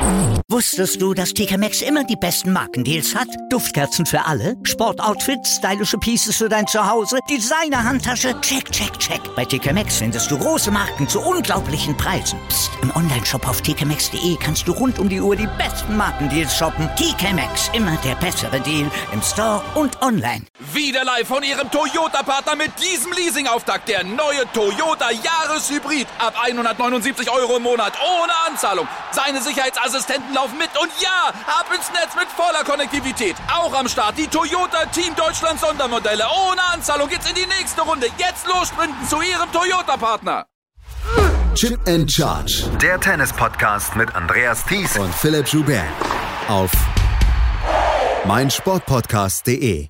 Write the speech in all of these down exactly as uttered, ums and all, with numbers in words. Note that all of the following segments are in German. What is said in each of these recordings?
Wusstest du, dass T K Maxx immer die besten Markendeals hat? Duftkerzen für alle, Sportoutfits, stylische Pieces für dein Zuhause, Designer-Handtasche, check, check, check. Bei T K Maxx findest du große Marken zu unglaublichen Preisen. Psst. Im Onlineshop auf t k maxx punkt d e kannst du rund um die Uhr die besten Markendeals shoppen. T K Maxx, immer der bessere Deal im Store und online. Wieder live von Ihrem Toyota-Partner mit diesem Leasing-Auftakt. Der neue Toyota Jahreshybrid. Ab hundertneunundsiebzig Euro im Monat ohne Anzahlung. Seine Sicherheitsassistenten laufen mit und ja, ab ins Netz mit voller Konnektivität. Auch am Start die Toyota Team Deutschland Sondermodelle. Ohne Anzahlung geht's in die nächste Runde. Jetzt los sprinten zu Ihrem Toyota-Partner. Chip and Charge. Der Tennis-Podcast mit Andreas Thies und Philipp Joubert. Auf meinsportpodcast punkt de.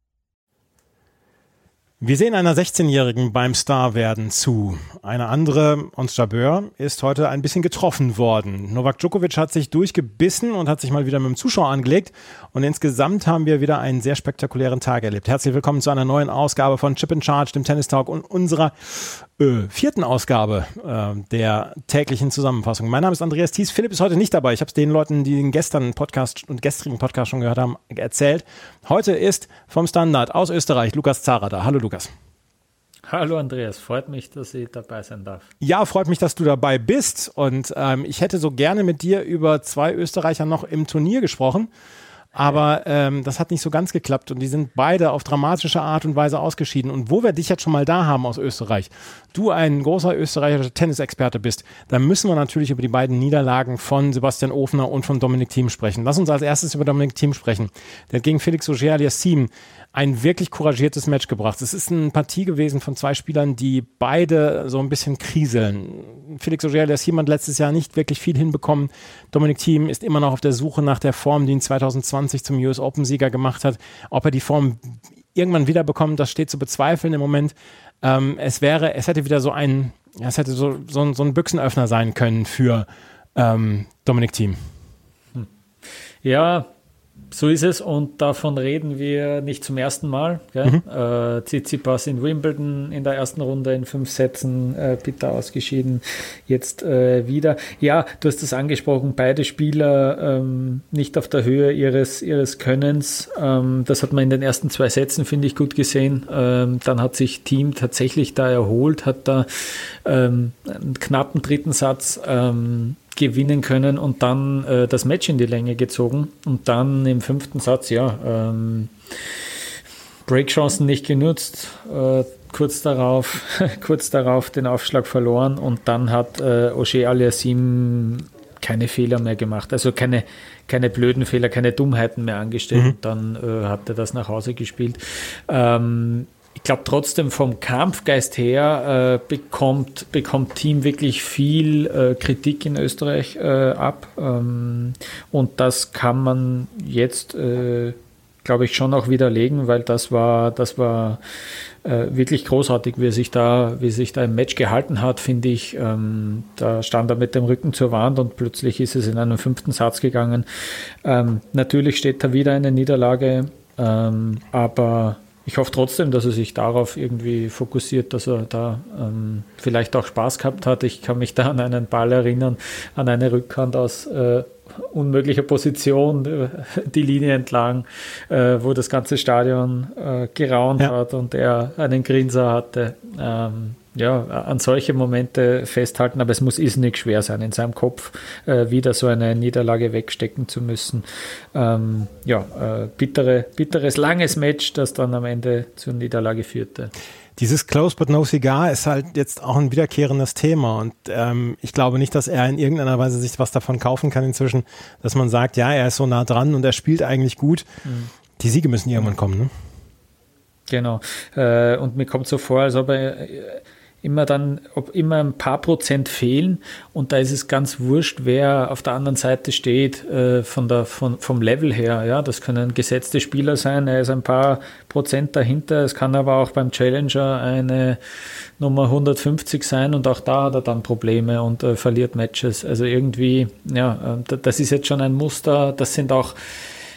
Wir sehen einer sechzehnjährigen beim Star-Werden zu. Eine andere, Ons Jabeur, ist heute ein bisschen getroffen worden. Novak Djokovic hat sich durchgebissen und hat sich mal wieder mit dem Zuschauer angelegt. Und insgesamt haben wir wieder einen sehr spektakulären Tag erlebt. Herzlich willkommen zu einer neuen Ausgabe von Chip and Charge, dem Tennis Talk und unserer äh, vierten Ausgabe äh, der täglichen Zusammenfassung. Mein Name ist Andreas Thies. Philipp ist heute nicht dabei. Ich habe es den Leuten, die den gestern Podcast und gestrigen Podcast schon gehört haben, erzählt. Heute ist vom Standard aus Österreich Lukas Zahrer da. Hallo Lukas. Hallo Andreas, freut mich, dass ich dabei sein darf. Ja, freut mich, dass du dabei bist und ähm, ich hätte so gerne mit dir über zwei Österreicher noch im Turnier gesprochen, aber ähm, das hat nicht so ganz geklappt und die sind beide auf dramatische Art und Weise ausgeschieden. Und wo wir dich jetzt schon mal da haben aus Österreich, du ein großer österreichischer Tennisexperte bist, dann müssen wir natürlich über die beiden Niederlagen von Sebastian Ofner und von Dominic Thiem sprechen. Lass uns als erstes über Dominic Thiem sprechen. Der hat gegen Felix Auger-Aliassime ein wirklich couragiertes Match gebracht. Es ist eine Partie gewesen von zwei Spielern, die beide so ein bisschen kriseln. Felix Auger-Aliassime hat letztes Jahr nicht wirklich viel hinbekommen. Dominic Thiem ist immer noch auf der Suche nach der Form, die ihn zwanzig zwanzig zum U S Open-Sieger gemacht hat. Ob er die Form irgendwann wieder bekommt, das steht zu bezweifeln im Moment. Ähm, es wäre, es hätte wieder so ein, ja, es hätte so, so, ein, so ein Büchsenöffner sein können für ähm, Dominic Thiem. Hm. Ja, so ist es und davon reden wir nicht zum ersten Mal. Gell? Mhm. Äh, Tsitsipas in Wimbledon in der ersten Runde in fünf Sätzen, äh, bitter ausgeschieden, jetzt äh, wieder. Ja, du hast es angesprochen, beide Spieler ähm, nicht auf der Höhe ihres, ihres Könnens. Ähm, das hat man in den ersten zwei Sätzen, finde ich, gut gesehen. Ähm, dann hat sich Thiem tatsächlich da erholt, hat da ähm, einen knappen dritten Satz ähm, gewinnen können und dann äh, das Match in die Länge gezogen und dann im fünften Satz, ja, ähm, Breakchancen nicht genutzt, äh, kurz darauf kurz darauf den Aufschlag verloren und dann hat äh, Auger-Aliassime keine Fehler mehr gemacht, also keine, keine blöden Fehler, keine Dummheiten mehr angestellt mhm. und dann äh, hat er das nach Hause gespielt. Ähm, Ich glaube trotzdem vom Kampfgeist her äh, bekommt, bekommt Thiem wirklich viel äh, Kritik in Österreich äh, ab ähm, und das kann man jetzt, äh, glaube ich, schon auch widerlegen, weil das war, das war äh, wirklich großartig, wie er sich da, wie er sich da im Match gehalten hat, finde ich. Ähm, da stand er mit dem Rücken zur Wand und plötzlich ist es in einen fünften Satz gegangen. Ähm, natürlich steht da wieder eine Niederlage, ähm, aber ich hoffe trotzdem, dass er sich darauf irgendwie fokussiert, dass er da ähm, vielleicht auch Spaß gehabt hat. Ich kann mich da an einen Ball erinnern, an eine Rückhand aus äh, unmöglicher Position, äh, die Linie entlang, äh, wo das ganze Stadion äh, geraunt ja. hat und er einen Grinser hatte. Ähm, ja, an solche Momente festhalten, aber es muss irrsinnig schwer sein, in seinem Kopf äh, wieder so eine Niederlage wegstecken zu müssen. Ähm, ja, äh, bittere, bitteres, langes Match, das dann am Ende zur Niederlage führte. Dieses Close but no cigar ist halt jetzt auch ein wiederkehrendes Thema und ähm, ich glaube nicht, dass er in irgendeiner Weise sich was davon kaufen kann inzwischen, dass man sagt, ja, er ist so nah dran und er spielt eigentlich gut. Mhm. Die Siege müssen irgendwann kommen, ne? Genau. Äh, und mir kommt so vor, als ob er immer dann, ob immer ein paar Prozent fehlen und da ist es ganz wurscht, wer auf der anderen Seite steht, äh, von der, von, vom Level her. Ja, das können gesetzte Spieler sein, er ist ein paar Prozent dahinter, es kann aber auch beim Challenger eine Nummer hundertfünfzig sein und auch da hat er dann Probleme und äh, verliert Matches. Also irgendwie, ja, äh, das ist jetzt schon ein Muster, das sind auch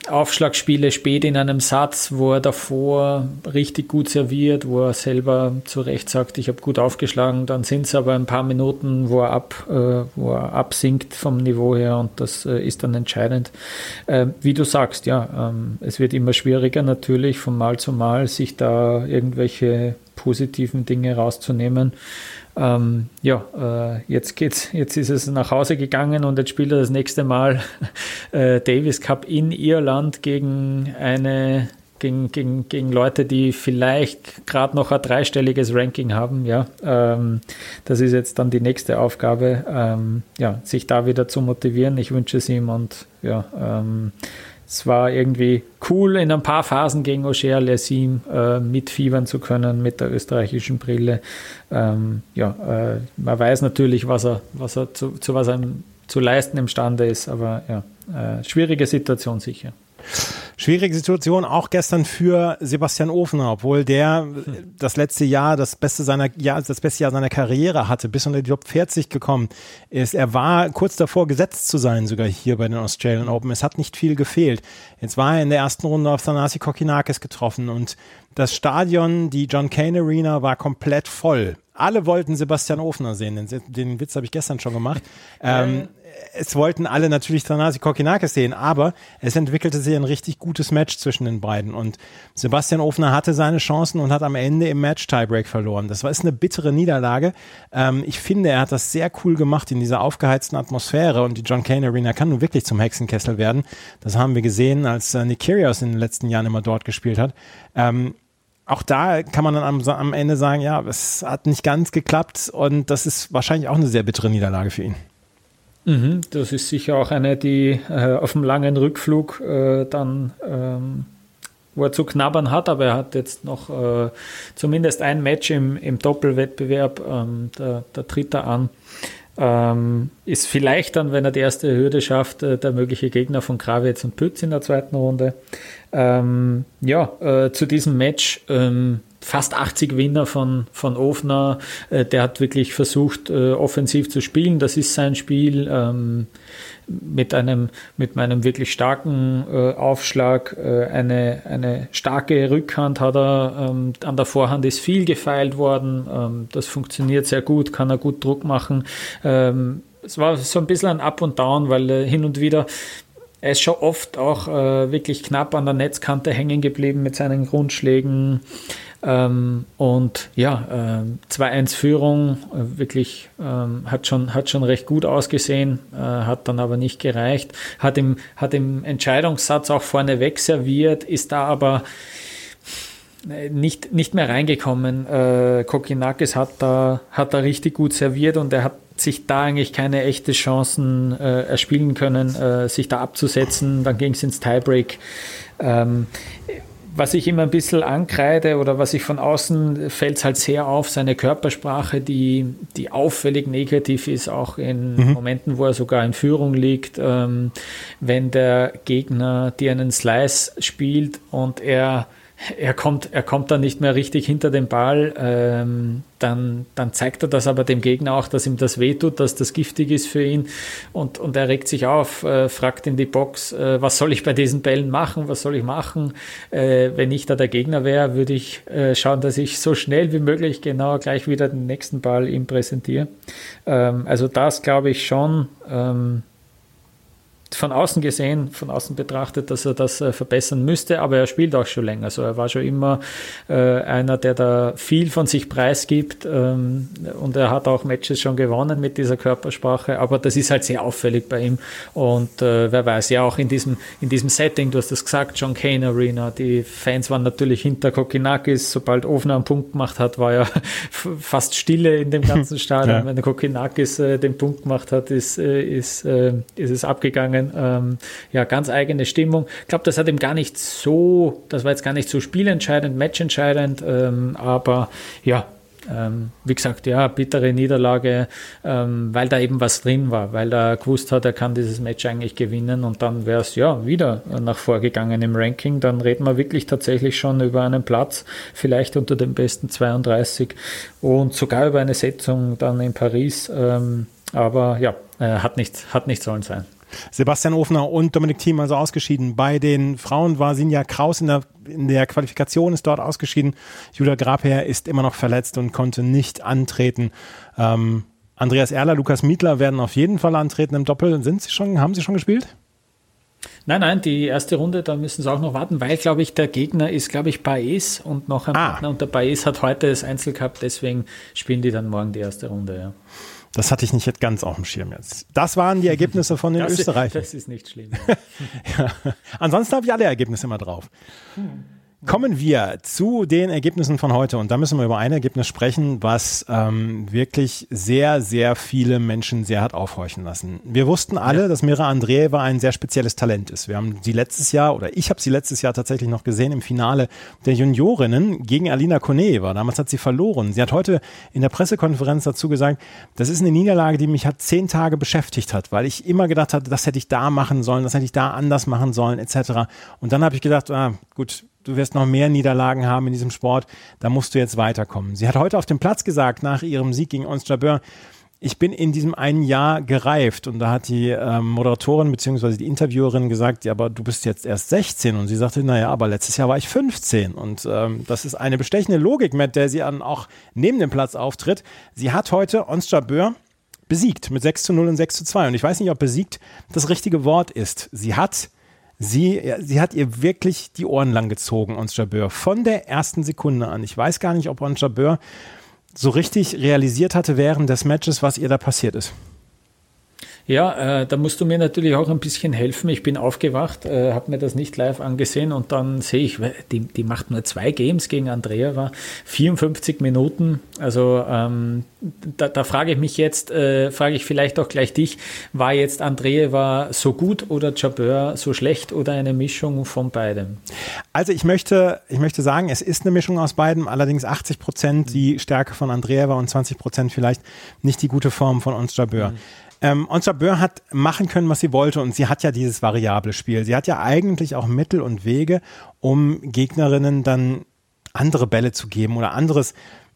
Aufschlagspiele spät in einem Satz, wo er davor richtig gut serviert, wo er selber zu Recht sagt, ich habe gut aufgeschlagen, dann sind es aber ein paar Minuten, wo er, ab, äh, wo er absinkt vom Niveau her und das äh, ist dann entscheidend. Äh, wie du sagst, ja, ähm, es wird immer schwieriger natürlich von Mal zu Mal, sich da irgendwelche positiven Dinge rauszunehmen. Ähm, ja, äh, jetzt geht's, jetzt ist es nach Hause gegangen und jetzt spielt er das nächste Mal äh, Davis Cup in Irland gegen eine gegen, gegen, gegen Leute, die vielleicht gerade noch ein dreistelliges Ranking haben. Ja, ähm, das ist jetzt dann die nächste Aufgabe, ähm, ja, sich da wieder zu motivieren. Ich wünsche es ihm und ja, ähm, es war irgendwie cool, in ein paar Phasen gegen Auger Aliassime äh, mitfiebern zu können mit der österreichischen Brille. Ähm, ja, äh, man weiß natürlich, was er, was er zu, zu was er zu leisten imstande ist, aber ja, äh, schwierige Situation sicher. Schwierige Situation auch gestern für Sebastian Ofner, obwohl der das letzte Jahr das beste seiner ja, das beste Jahr seiner Karriere hatte, bis unter die Top vierzig gekommen ist. Er war kurz davor, gesetzt zu sein, sogar hier bei den Australian Open. Es hat nicht viel gefehlt. Jetzt war er in der ersten Runde auf Thanasi Kokkinakis getroffen und das Stadion, die John Cain Arena, war komplett voll. Alle wollten Sebastian Ofner sehen. Den, den Witz habe ich gestern schon gemacht. Ähm, es wollten alle natürlich Thanasi Kokkinakis sehen, aber es entwickelte sich ein richtig gutes Match zwischen den beiden und Sebastian Ofner hatte seine Chancen und hat am Ende im Match Tiebreak verloren. Das war ist eine bittere Niederlage. Ähm, ich finde, er hat das sehr cool gemacht in dieser aufgeheizten Atmosphäre und die John Cain Arena kann nun wirklich zum Hexenkessel werden. Das haben wir gesehen, als äh, Nick Kyrgios in den letzten Jahren immer dort gespielt hat. Ähm, Auch da kann man dann am, am Ende sagen, ja, es hat nicht ganz geklappt und das ist wahrscheinlich auch eine sehr bittere Niederlage für ihn. Mhm, das ist sicher auch eine, die äh, auf dem langen Rückflug äh, dann, ähm, wo er zu knabbern hat, aber er hat jetzt noch äh, zumindest ein Match im, im Doppelwettbewerb, ähm, da, da tritt er an. Ähm, ist vielleicht dann, wenn er die erste Hürde schafft, äh, der mögliche Gegner von Krawietz und Pütz in der zweiten Runde. Ähm, ja, äh, zu diesem Match ähm, fast achtzig Winner von, von Ofner. Äh, der hat wirklich versucht, äh, offensiv zu spielen. Das ist sein Spiel. Ähm, mit einem, mit meinem wirklich starken äh, Aufschlag, äh, eine, eine starke Rückhand hat er, ähm, an der Vorhand ist viel gefeilt worden, ähm, das funktioniert sehr gut, kann er gut Druck machen. Ähm, es war so ein bisschen ein Up und Down, weil äh, hin und wieder, er ist schon oft auch äh, wirklich knapp an der Netzkante hängen geblieben mit seinen Grundschlägen. Ähm, und ja, äh, zwei eins Führung, äh, wirklich ähm, hat, schon, hat schon recht gut ausgesehen, äh, hat dann aber nicht gereicht, hat im, hat im Entscheidungssatz auch vorneweg serviert, ist da aber nicht, nicht mehr reingekommen. Äh, Kokkinakis hat da, hat da richtig gut serviert und er hat sich da eigentlich keine echte Chancen äh, erspielen können, äh, sich da abzusetzen. Dann ging es ins Tiebreak. Ähm, Was ich immer ein bisschen ankreide oder was ich von außen fällt es halt sehr auf, seine Körpersprache, die, die auffällig negativ ist, auch in mhm. Momenten, wo er sogar in Führung liegt, ähm, wenn der Gegner dir einen Slice spielt und er Er kommt, er kommt dann nicht mehr richtig hinter den Ball, ähm, dann, dann zeigt er das aber dem Gegner auch, dass ihm das wehtut, dass das giftig ist für ihn und, und er regt sich auf, äh, fragt in die Box, äh, was soll ich bei diesen Bällen machen, was soll ich machen? Äh, wenn ich da der Gegner wäre, würde ich äh, schauen, dass ich so schnell wie möglich genau gleich wieder den nächsten Ball ihm präsentiere. Ähm, also das glaube ich schon, ähm, von außen gesehen, von außen betrachtet, dass er das äh, verbessern müsste, aber er spielt auch schon länger. Also er war schon immer äh, einer, der da viel von sich preisgibt ähm, und er hat auch Matches schon gewonnen mit dieser Körpersprache, aber das ist halt sehr auffällig bei ihm und äh, wer weiß, ja auch in diesem, in diesem Setting, du hast das gesagt, John Cain Arena, die Fans waren natürlich hinter Kokkinakis, sobald Ofner einen Punkt gemacht hat, war ja fast Stille in dem ganzen Stadion. Ja. Wenn der Kokkinakis äh, den Punkt gemacht hat, ist, äh, ist, äh, ist es abgegangen. Ähm, ja, ganz eigene Stimmung. Ich glaube, das hat ihm gar nicht so, das war jetzt gar nicht so spielentscheidend, matchentscheidend, ähm, aber ja, ähm, wie gesagt, ja, bittere Niederlage, ähm, weil da eben was drin war, weil er gewusst hat, er kann dieses Match eigentlich gewinnen und dann wäre es ja wieder nach vorgegangen im Ranking, dann reden wir wirklich tatsächlich schon über einen Platz, vielleicht unter den besten zweiunddreißig und sogar über eine Setzung dann in Paris, ähm, aber ja, äh, hat nicht, hat nicht sollen sein. Sebastian Ofner und Dominik Thiem also ausgeschieden. Bei den Frauen war Sinja Kraus in der, in der Qualifikation, ist dort ausgeschieden. Julia Grabherr ist immer noch verletzt und konnte nicht antreten. Ähm, Andreas Erler, Lukas Mietler werden auf jeden Fall antreten im Doppel. Sind sie schon, haben sie schon gespielt? Nein, nein, die erste Runde, da müssen sie auch noch warten, weil, glaube ich, der Gegner ist, glaube ich, Baez und noch ein ah. Partner. Und der Baez hat heute das Einzel gehabt, deswegen spielen die dann morgen die erste Runde, ja. Das hatte ich nicht ganz auf dem Schirm jetzt. Das waren die Ergebnisse von den das Österreichern. Ist, das ist nicht schlimm. Ja. Ansonsten habe ich alle Ergebnisse immer drauf. Hm. Kommen wir zu den Ergebnissen von heute und da müssen wir über ein Ergebnis sprechen, was ähm, wirklich sehr, sehr viele Menschen sehr hat aufhorchen lassen. Wir wussten alle, ja. dass Mira Andreeva ein sehr spezielles Talent ist. Wir haben sie letztes Jahr, oder ich habe sie letztes Jahr tatsächlich noch gesehen im Finale der Juniorinnen gegen Alina Koneeva. Damals hat sie verloren. Sie hat heute in der Pressekonferenz dazu gesagt, das ist eine Niederlage, die mich hat zehn Tage beschäftigt hat, weil ich immer gedacht hatte, das hätte ich da machen sollen, das hätte ich da anders machen sollen, et cetera. Und dann habe ich gedacht, ah, gut, du wirst noch mehr Niederlagen haben in diesem Sport, da musst du jetzt weiterkommen. Sie hat heute auf dem Platz gesagt, nach ihrem Sieg gegen Ons Jabeur, ich bin in diesem einen Jahr gereift. Und da hat die ähm, Moderatorin bzw. die Interviewerin gesagt, ja, aber du bist jetzt erst sechzehn. Und sie sagte, naja, aber letztes Jahr war ich fünfzehn. Und ähm, das ist eine bestechende Logik, mit der sie dann auch neben dem Platz auftritt. Sie hat heute Ons Jabeur besiegt mit sechs zu null und sechs zu zwei. Und ich weiß nicht, ob besiegt das richtige Wort ist. Sie hat Sie, sie hat ihr wirklich die Ohren lang gezogen, Ons Jabeur, von der ersten Sekunde an. Ich weiß gar nicht, ob Ons Jabeur so richtig realisiert hatte während des Matches, was ihr da passiert ist. Ja, äh, da musst du mir natürlich auch ein bisschen helfen. Ich bin aufgewacht, äh, habe mir das nicht live angesehen und dann sehe ich, die, die macht nur zwei Games gegen Andreeva, vierundfünfzig Minuten. Also ähm, da, da frage ich mich jetzt, äh, frage ich vielleicht auch gleich dich, war jetzt Andreeva so gut oder Jabeur so schlecht oder eine Mischung von beidem? Also ich möchte, ich möchte sagen, es ist eine Mischung aus beidem, allerdings achtzig Prozent die Stärke von Andreeva und zwanzig Prozent vielleicht nicht die gute Form von Ons Jabeur. Mhm. Ähm, Ons Jabeur hat machen können, was sie wollte und sie hat ja dieses variable Spiel. Sie hat ja eigentlich auch Mittel und Wege, um Gegnerinnen dann andere Bälle zu geben oder anderes,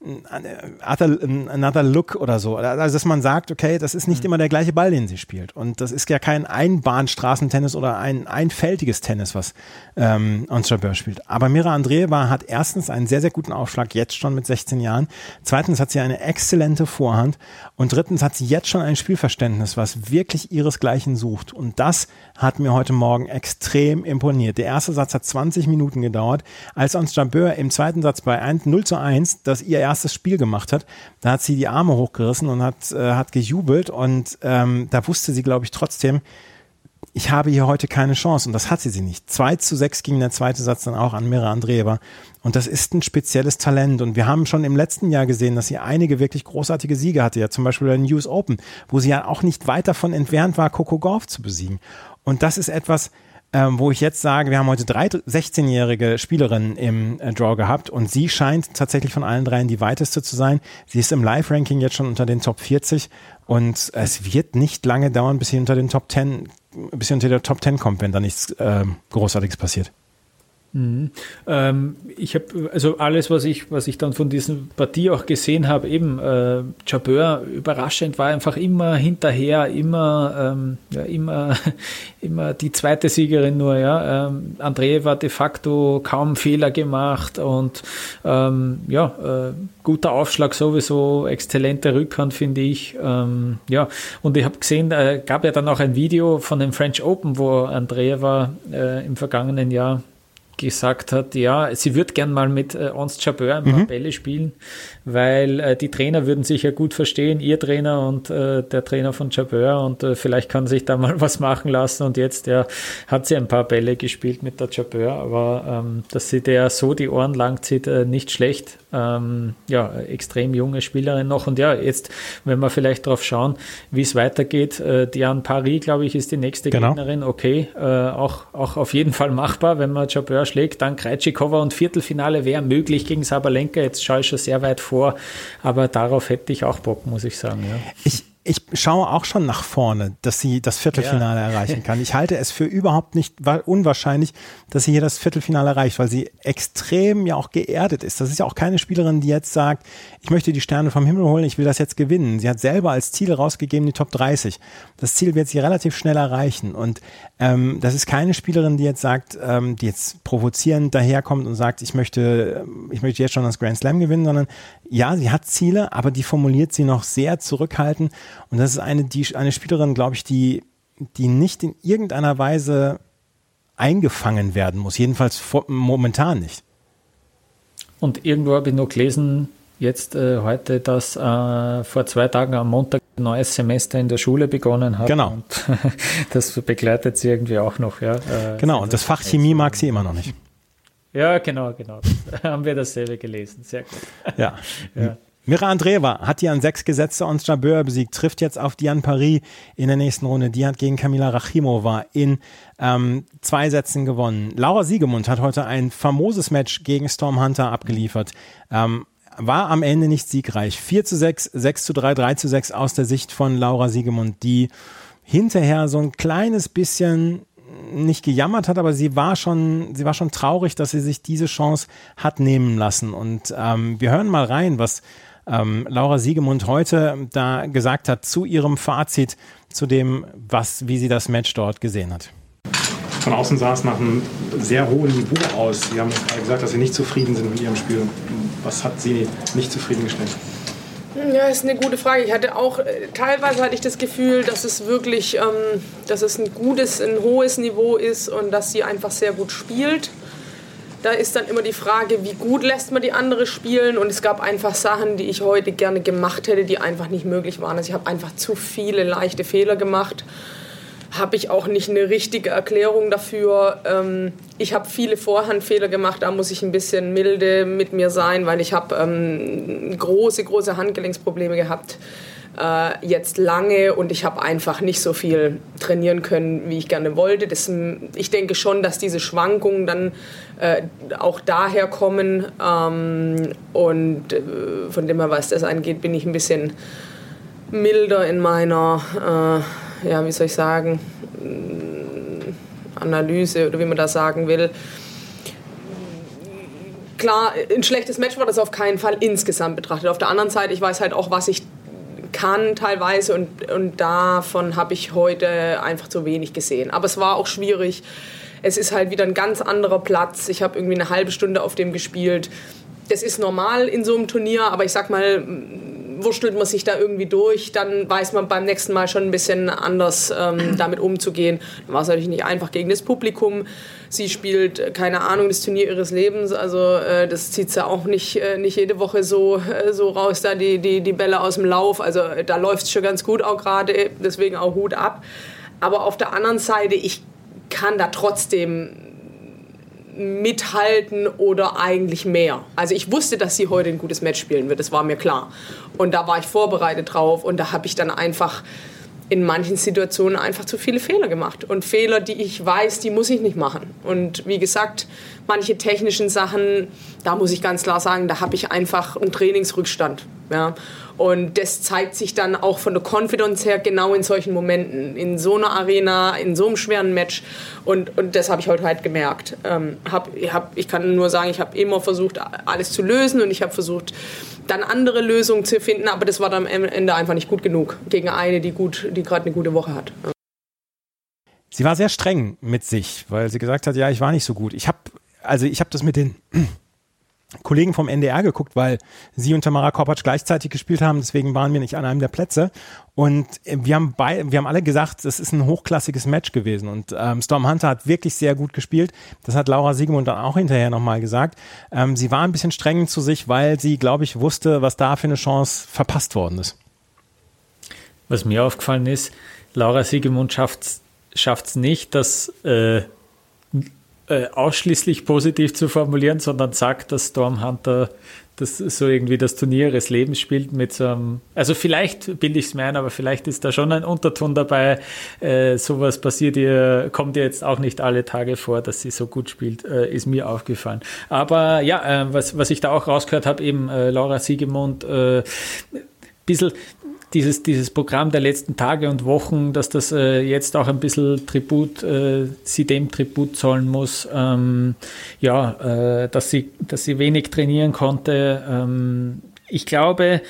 Other, another look oder so. Also, dass man sagt, okay, das ist nicht immer der gleiche Ball, den sie spielt. Und das ist ja kein Einbahnstraßentennis oder ein einfältiges Tennis, was ähm, Ons Jabeur spielt. Aber Mira Andreeva hat erstens einen sehr, sehr guten Aufschlag, jetzt schon mit sechzehn Jahren. Zweitens hat sie eine exzellente Vorhand. Und drittens hat sie jetzt schon ein Spielverständnis, was wirklich ihresgleichen sucht. Und das hat mir heute Morgen extrem imponiert. Der erste Satz hat zwanzig Minuten gedauert. Als Ons Jabeur im zweiten Satz bei null zu eins, das ihr erstes Spiel gemacht hat, da hat sie die Arme hochgerissen und hat, äh, hat gejubelt und ähm, da wusste sie, glaube ich, trotzdem, ich habe hier heute keine Chance und das hatte sie nicht. zwei zu sechs ging der zweite Satz dann auch an Mira Andreeva und das ist ein spezielles Talent und wir haben schon im letzten Jahr gesehen, dass sie einige wirklich großartige Siege hatte, ja zum Beispiel bei den U S Open, wo sie ja auch nicht weit davon entfernt war, Coco Gauff zu besiegen und das ist etwas, Ähm, wo ich jetzt sage, wir haben heute drei sechzehnjährige Spielerinnen im äh, Draw gehabt und sie scheint tatsächlich von allen dreien die weiteste zu sein. Sie ist im Live-Ranking jetzt schon unter den Top vierzig und es wird nicht lange dauern, bis sie unter den Top zehn, bis sie unter der Top zehn kommt, wenn da nichts äh, Großartiges passiert. Mhm. Ähm, ich habe also alles, was ich, was ich dann von dieser Partie auch gesehen habe, eben äh, Jabeur überraschend war einfach immer hinterher, immer, ähm, ja, immer, immer die zweite Siegerin nur, ja. Ähm, Andreeva de facto kaum Fehler gemacht und ähm, ja, äh, guter Aufschlag sowieso, exzellente Rückhand, finde ich. Ähm, ja, und ich habe gesehen, äh, gab ja dann auch ein Video von dem French Open, wo Andreeva äh, im vergangenen Jahr gesagt hat, ja, sie würde gern mal mit äh, Ons Jabeur ein paar mhm. Bälle spielen, weil äh, die Trainer würden sich ja gut verstehen, ihr Trainer und äh, der Trainer von Jabeur und äh, vielleicht kann sich da mal was machen lassen und jetzt ja, hat sie ein paar Bälle gespielt mit der Jabeur, aber ähm, dass sie der so die Ohren lang zieht, äh, nicht schlecht. Ähm, ja, extrem junge Spielerin noch und ja, jetzt, wenn wir vielleicht drauf schauen, wie es weitergeht, äh, Diane Paris, glaube ich, ist die nächste genau. Gegnerin, okay, äh, auch, auch auf jeden Fall machbar, wenn man Jabeur schlägt, dann Krejcikova und Viertelfinale wäre möglich gegen Sabalenka, jetzt schaue ich schon sehr weit vor, aber darauf hätte ich auch Bock, muss ich sagen. Ja. Ich ich schaue auch schon nach vorne, dass sie das Viertelfinale ja. erreichen kann. Ich halte es für überhaupt nicht unwahrscheinlich, dass sie hier das Viertelfinale erreicht, weil sie extrem ja auch geerdet ist. Das ist ja auch keine Spielerin, die jetzt sagt, ich möchte die Sterne vom Himmel holen, ich will das jetzt gewinnen. Sie hat selber als Ziel rausgegeben die Top dreißig. Das Ziel wird sie relativ schnell erreichen. Und ähm, das ist keine Spielerin, die jetzt sagt, ähm, die jetzt provozierend daherkommt und sagt, ich möchte, ich möchte jetzt schon das Grand Slam gewinnen, sondern ja, sie hat Ziele, aber die formuliert sie noch sehr zurückhaltend. Und das ist eine, die, eine Spielerin, glaube ich, die, die nicht in irgendeiner Weise eingefangen werden muss. Jedenfalls vor, momentan nicht. Und irgendwo habe ich noch gelesen, jetzt äh, heute, dass äh, vor zwei Tagen am Montag ein neues Semester in der Schule begonnen hat. Genau. Und das begleitet sie irgendwie auch noch. Ja. Äh, genau, und das Fach Chemie mag sie immer noch nicht. Ja, genau, genau. Da haben wir dasselbe gelesen. Sehr gut. Ja. ja. Mira Andreeva hat die an sechs gesetzte Ons Jabeur besiegt, trifft jetzt auf Diane Paris in der nächsten Runde. Die hat gegen Kamila Rachimova in ähm, zwei Sätzen gewonnen. Laura Siegemund hat heute ein famoses Match gegen Storm Hunter abgeliefert. Ähm, war am Ende nicht siegreich. vier zu sechs, sechs zu drei, drei zu sechs aus der Sicht von Laura Siegemund, die hinterher so ein kleines bisschen nicht gejammert hat, aber sie war schon, sie war schon traurig, dass sie sich diese Chance hat nehmen lassen. Und ähm, wir hören mal rein, was ähm, Laura Siegemund heute da gesagt hat zu ihrem Fazit, zu dem, was, wie sie das Match dort gesehen hat. Von außen sah es nach einem sehr hohen Niveau aus. Sie haben gerade gesagt, dass Sie nicht zufrieden sind mit Ihrem Spiel. Was hat Sie nicht zufriedengestellt? Ja, ist eine gute Frage. Ich hatte auch, teilweise hatte ich das Gefühl, dass es wirklich, ähm, dass es ein gutes, ein hohes Niveau ist und dass sie einfach sehr gut spielt. Da ist dann immer die Frage, wie gut lässt man die andere spielen, und es gab einfach Sachen, die ich heute gerne gemacht hätte, die einfach nicht möglich waren. Also ich habe einfach zu viele leichte Fehler gemacht. Habe ich auch nicht eine richtige Erklärung dafür. Ähm, ich habe viele Vorhandfehler gemacht, da muss ich ein bisschen milde mit mir sein, weil ich habe ähm, große, große Handgelenksprobleme gehabt, äh, jetzt lange, und ich habe einfach nicht so viel trainieren können, wie ich gerne wollte. Das, ich denke schon, dass diese Schwankungen dann äh, auch daher kommen, ähm, und äh, von dem her, was das angeht, bin ich ein bisschen milder in meiner... Äh, ja, wie soll ich sagen, Analyse oder wie man das sagen will. Klar, ein schlechtes Match war das auf keinen Fall insgesamt betrachtet. Auf der anderen Seite, ich weiß halt auch, was ich kann teilweise, und, und davon habe ich heute einfach zu wenig gesehen. Aber es war auch schwierig. Es ist halt wieder ein ganz anderer Platz. Ich habe irgendwie eine halbe Stunde auf dem gespielt. Das ist normal in so einem Turnier, aber ich sag mal, wurstelt man sich da irgendwie durch, dann weiß man beim nächsten Mal schon ein bisschen anders ähm, damit umzugehen. Dann war es natürlich nicht einfach gegen das Publikum. Sie spielt, keine Ahnung, das Turnier ihres Lebens, also äh, das zieht sie auch nicht, äh, nicht jede Woche so, äh, so raus, da die, die, die Bälle aus dem Lauf. Also äh, da läuft es schon ganz gut auch gerade, deswegen auch Hut ab. Aber auf der anderen Seite, ich kann da trotzdem mithalten oder eigentlich mehr. Also ich wusste, dass sie heute ein gutes Match spielen wird, das war mir klar. Und da war ich vorbereitet drauf, und da habe ich dann einfach in manchen Situationen einfach zu viele Fehler gemacht. Und Fehler, die ich weiß, die muss ich nicht machen. Und wie gesagt, manche technischen Sachen, da muss ich ganz klar sagen, da habe ich einfach einen Trainingsrückstand. Ja. Und das zeigt sich dann auch von der Confidence her genau in solchen Momenten, in so einer Arena, in so einem schweren Match. Und, und das habe ich heute halt gemerkt. Ähm, hab, ich, hab, ich kann nur sagen, ich habe immer versucht, alles zu lösen, und ich habe versucht, dann andere Lösungen zu finden, aber das war dann am Ende einfach nicht gut genug gegen eine, die, gut, die gerade eine gute Woche hat. Sie war sehr streng mit sich, weil sie gesagt hat, ja, ich war nicht so gut. Ich habe also ich habe das mit den Kollegen vom N D R geguckt, weil sie und Tamara Korpatsch gleichzeitig gespielt haben, deswegen waren wir nicht an einem der Plätze, und wir haben bei, wir haben alle gesagt, es ist ein hochklassiges Match gewesen, und ähm, Storm Hunter hat wirklich sehr gut gespielt, das hat Laura Siegemund dann auch hinterher nochmal gesagt. Ähm, sie war ein bisschen streng zu sich, weil sie, glaube ich, wusste, was da für eine Chance verpasst worden ist. Was mir aufgefallen ist, Laura Siegemund schafft es nicht, dass äh, ausschließlich positiv zu formulieren, sondern sagt, dass Storm Hunter das so irgendwie das Turnier ihres Lebens spielt mit so einem, also vielleicht bilde ich es mir ein, aber vielleicht ist da schon ein Unterton dabei, äh, sowas passiert ihr, kommt ihr jetzt auch nicht alle Tage vor, dass sie so gut spielt, äh, ist mir aufgefallen. Aber ja, äh, was, was ich da auch rausgehört habe, eben äh, Laura Siegemund, äh, bisschen dieses, dieses Programm der letzten Tage und Wochen, dass das äh, jetzt auch ein bisschen Tribut, äh, sie dem Tribut zollen muss, ähm, ja, äh, dass sie, dass sie wenig trainieren konnte. Ähm, ich glaube,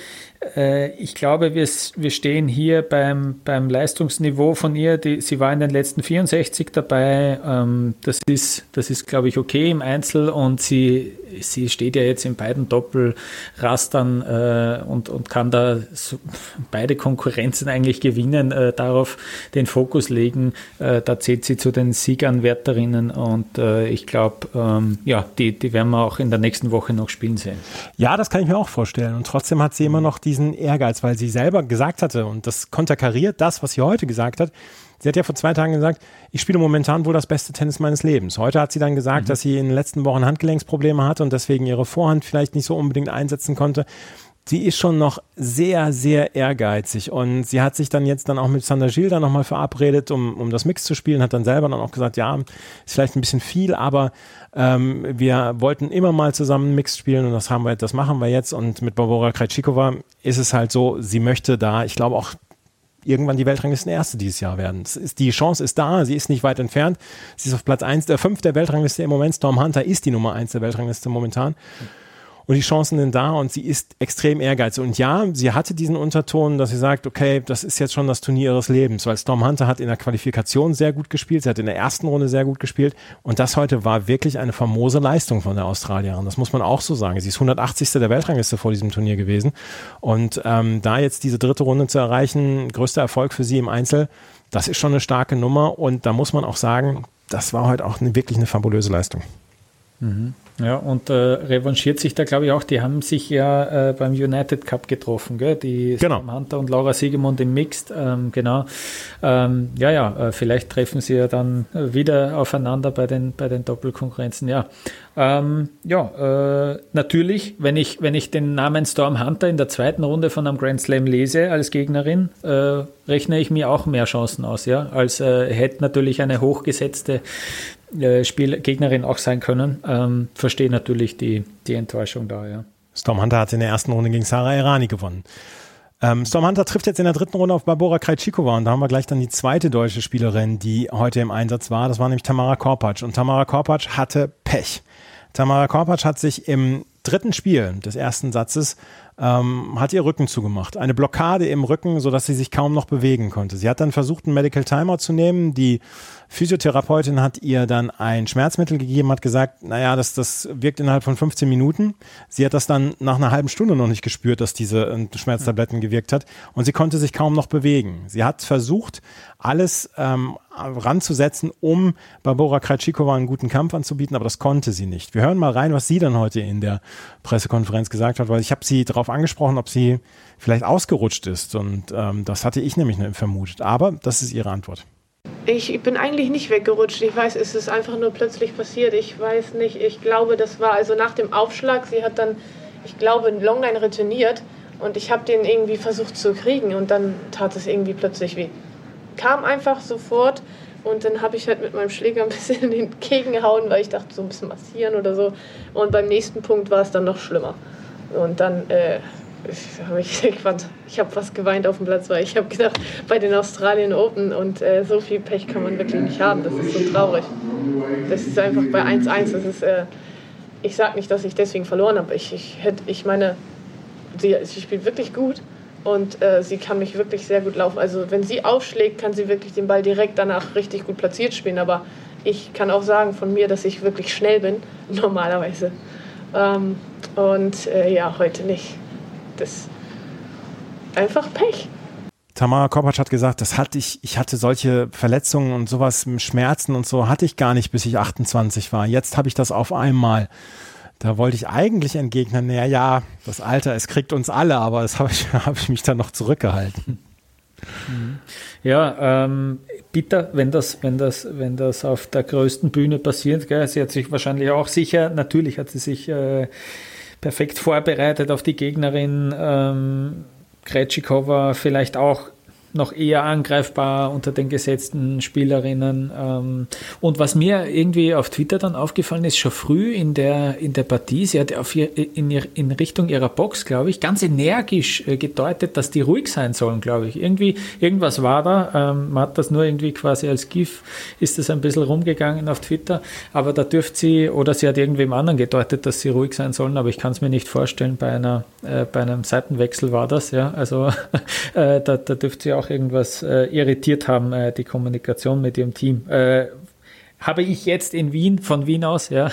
Ich glaube, wir, wir stehen hier beim, beim Leistungsniveau von ihr. Die, sie war in den letzten vierundsechzig dabei. Ähm, das ist, das ist, glaube ich, okay im Einzel und sie, sie steht ja jetzt in beiden Doppelrastern äh, und, und kann da so beide Konkurrenzen eigentlich gewinnen, äh, darauf den Fokus legen. Äh, da zählt sie zu den Sieganwärterinnen und äh, ich glaube, ähm, ja, die, die werden wir auch in der nächsten Woche noch spielen sehen. Ja, das kann ich mir auch vorstellen und trotzdem hat sie immer noch die diesen Ehrgeiz, weil sie selber gesagt hatte, und das konterkariert das, was sie heute gesagt hat. Sie hat ja vor zwei Tagen gesagt, ich spiele momentan wohl das beste Tennis meines Lebens. Heute hat sie dann gesagt, mhm. dass sie in den letzten Wochen Handgelenksprobleme hatte und deswegen ihre Vorhand vielleicht nicht so unbedingt einsetzen konnte. Sie ist schon noch sehr, sehr ehrgeizig und sie hat sich dann jetzt dann auch mit Sander Gil dann nochmal verabredet, um, um das Mix zu spielen, hat dann selber dann auch gesagt, ja, ist vielleicht ein bisschen viel, aber ähm, wir wollten immer mal zusammen Mix spielen und das haben wir, das machen wir jetzt und mit Barbora Krejcikova ist es halt so, sie möchte da, ich glaube auch irgendwann die Weltranglisten-Erste dieses Jahr werden. Das ist, die Chance ist da, sie ist nicht weit entfernt, sie ist auf Platz eins, der fünf der Weltrangliste im Moment, Storm Hunter ist die Nummer eins der Weltrangliste momentan. Und die Chancen sind da und sie ist extrem ehrgeizig. Und ja, sie hatte diesen Unterton, dass sie sagt, okay, das ist jetzt schon das Turnier ihres Lebens, weil Storm Hunter hat in der Qualifikation sehr gut gespielt, sie hat in der ersten Runde sehr gut gespielt und das heute war wirklich eine famose Leistung von der Australierin. Das muss man auch so sagen. Sie ist hundertachtzigste der Weltrangliste vor diesem Turnier gewesen und ähm, da jetzt diese dritte Runde zu erreichen, größter Erfolg für sie im Einzel, das ist schon eine starke Nummer und da muss man auch sagen, das war heute auch eine, wirklich eine fabulöse Leistung. Mhm. Ja, und äh, revanchiert sich da, glaube ich, auch. Die haben sich ja äh, beim United Cup getroffen, gell? Die genau. Storm Hunter und Laura Siegemund im Mixed, ähm, genau. Ähm, ja, ja, äh, vielleicht treffen sie ja dann wieder aufeinander bei den, bei den Doppelkonkurrenzen, ja. Ähm, ja, äh, natürlich, wenn ich, wenn ich den Namen Storm Hunter in der zweiten Runde von einem Grand Slam lese als Gegnerin, äh, rechne ich mir auch mehr Chancen aus, ja, als äh, hätte natürlich eine hochgesetzte Spiel, Gegnerin auch sein können. Ähm, verstehe natürlich die, die Enttäuschung da, ja. Storm Hunter hat in der ersten Runde gegen Sara Errani gewonnen. Ähm, Storm Hunter trifft jetzt in der dritten Runde auf Barbora Krejcikova und da haben wir gleich dann die zweite deutsche Spielerin, die heute im Einsatz war. Das war nämlich Tamara Korpatsch und Tamara Korpatsch hatte Pech. Tamara Korpatsch hat sich im dritten Spiel des ersten Satzes ähm, hat ihr Rücken zugemacht. Eine Blockade im Rücken, sodass sie sich kaum noch bewegen konnte. Sie hat dann versucht, einen Medical Timeout zu nehmen. Die Physiotherapeutin hat ihr dann ein Schmerzmittel gegeben, hat gesagt, naja, das, das wirkt innerhalb von fünfzehn Minuten. Sie hat das dann nach einer halben Stunde noch nicht gespürt, dass diese äh, Schmerztabletten gewirkt hat und sie konnte sich kaum noch bewegen. Sie hat versucht, alles ähm, ranzusetzen, um Barbora Krejcikova einen guten Kampf anzubieten, aber das konnte sie nicht. Wir hören mal rein, was sie dann heute in der Pressekonferenz gesagt hat, weil ich habe sie darauf angesprochen, ob sie vielleicht ausgerutscht ist und ähm, das hatte ich nämlich vermutet, aber das ist ihre Antwort. Ich bin eigentlich nicht weggerutscht. Ich weiß, es ist einfach nur plötzlich passiert. Ich weiß nicht, ich glaube, das war also nach dem Aufschlag. Sie hat dann, ich glaube, einen Longline retourniert und ich habe den irgendwie versucht zu kriegen und dann tat es irgendwie plötzlich weh. Kam einfach sofort und dann habe ich halt mit meinem Schläger ein bisschen entgegengehauen, weil ich dachte, so ein bisschen massieren oder so. Und beim nächsten Punkt war es dann noch schlimmer. Und dann äh, habe ich, ich, ich habe fast geweint auf dem Platz, weil ich habe gedacht, bei den Australian Open und äh, so viel Pech kann man wirklich nicht haben. Das ist so traurig. Das ist einfach bei eins eins. Das ist, äh, ich sage nicht, dass ich deswegen verloren habe. Ich, ich, hätte, ich meine, sie, sie spielt wirklich gut. Und äh, sie kann mich wirklich sehr gut laufen. Also wenn sie aufschlägt, kann sie wirklich den Ball direkt danach richtig gut platziert spielen. Aber ich kann auch sagen von mir, dass ich wirklich schnell bin, normalerweise. Ähm, und äh, ja, heute nicht. Das ist einfach Pech. Tamara Korpatsch hat gesagt, das hatte ich, ich hatte solche Verletzungen und sowas, Schmerzen und so, hatte ich gar nicht, bis ich achtundzwanzig war. Jetzt habe ich das auf einmal. Da wollte ich eigentlich entgegnen, naja, ja, das Alter, es kriegt uns alle, aber das habe ich, hab ich mich dann noch zurückgehalten. Ja, ähm, bitter, wenn das, wenn das, wenn das auf der größten Bühne passiert. Gell? Sie hat sich wahrscheinlich auch sicher, natürlich hat sie sich äh, perfekt vorbereitet auf die Gegnerin. Ähm, Krejcikova vielleicht auch noch eher angreifbar unter den gesetzten Spielerinnen. Ähm, und was mir irgendwie auf Twitter dann aufgefallen ist, schon früh in der, in der Partie, sie hat auf ihr, in, ihr, in Richtung ihrer Box, glaube ich, ganz energisch äh, gedeutet, dass die ruhig sein sollen, glaube ich. Irgendwie, irgendwas war da. Ähm, man hat das nur irgendwie quasi als GIF, ist das ein bisschen rumgegangen auf Twitter. Aber da dürfte sie, oder sie hat irgendwem anderen gedeutet, dass sie ruhig sein sollen, aber ich kann es mir nicht vorstellen, bei einer, äh, bei einem Seitenwechsel war das, ja. Also äh, da, da dürfte sie auch irgendwas äh, irritiert haben, äh, die Kommunikation mit ihrem Team. Äh, habe ich jetzt in Wien, von Wien aus, ja,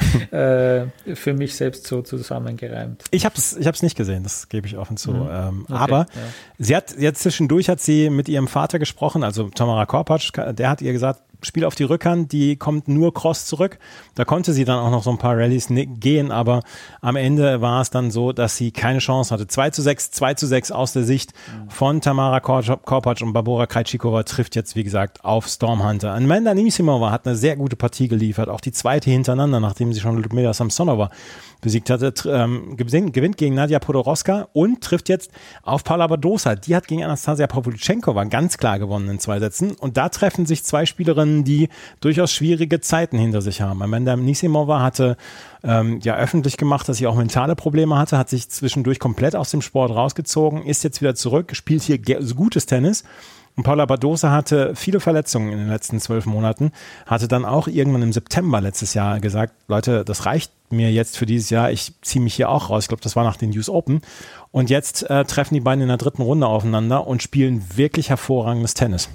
äh, für mich selbst so zusammengereimt. Ich habe es ich hab's nicht gesehen, das gebe ich offen zu. Mhm. Ähm, okay, aber ja. sie hat jetzt zwischendurch hat sie mit ihrem Vater gesprochen, also Tamara Korpatsch, der hat ihr gesagt, Spiel auf die Rückhand, die kommt nur cross zurück. Da konnte sie dann auch noch so ein paar Rallyes gehen, aber am Ende war es dann so, dass sie keine Chance hatte. zwei zu sechs, zwei zu sechs aus der Sicht von Tamara Korpatsch und Barbora Krejcikova trifft jetzt, wie gesagt, auf Storm Hunter. Amanda Anisimova hat eine sehr gute Partie geliefert, auch die zweite hintereinander, nachdem sie schon Ludmila Samsonova besiegt hatte, ähm, gewinnt gegen Nadia Podoroska und trifft jetzt auf Paula Badosa. Die hat gegen Anastasia Pavlyuchenkova ganz klar gewonnen in zwei Sätzen. Und da treffen sich zwei Spielerinnen, die durchaus schwierige Zeiten hinter sich haben. Amanda Anisimova hatte ähm, ja öffentlich gemacht, dass sie auch mentale Probleme hatte, hat sich zwischendurch komplett aus dem Sport rausgezogen, ist jetzt wieder zurück, spielt hier ge- gutes Tennis. Und Paula Badosa hatte viele Verletzungen in den letzten zwölf Monaten, hatte dann auch irgendwann im September letztes Jahr gesagt, Leute, das reicht mir jetzt für dieses Jahr, ich ziehe mich hier auch raus. Ich glaube, das war nach den U S Open. Und jetzt äh, treffen die beiden in der dritten Runde aufeinander und spielen wirklich hervorragendes Tennis.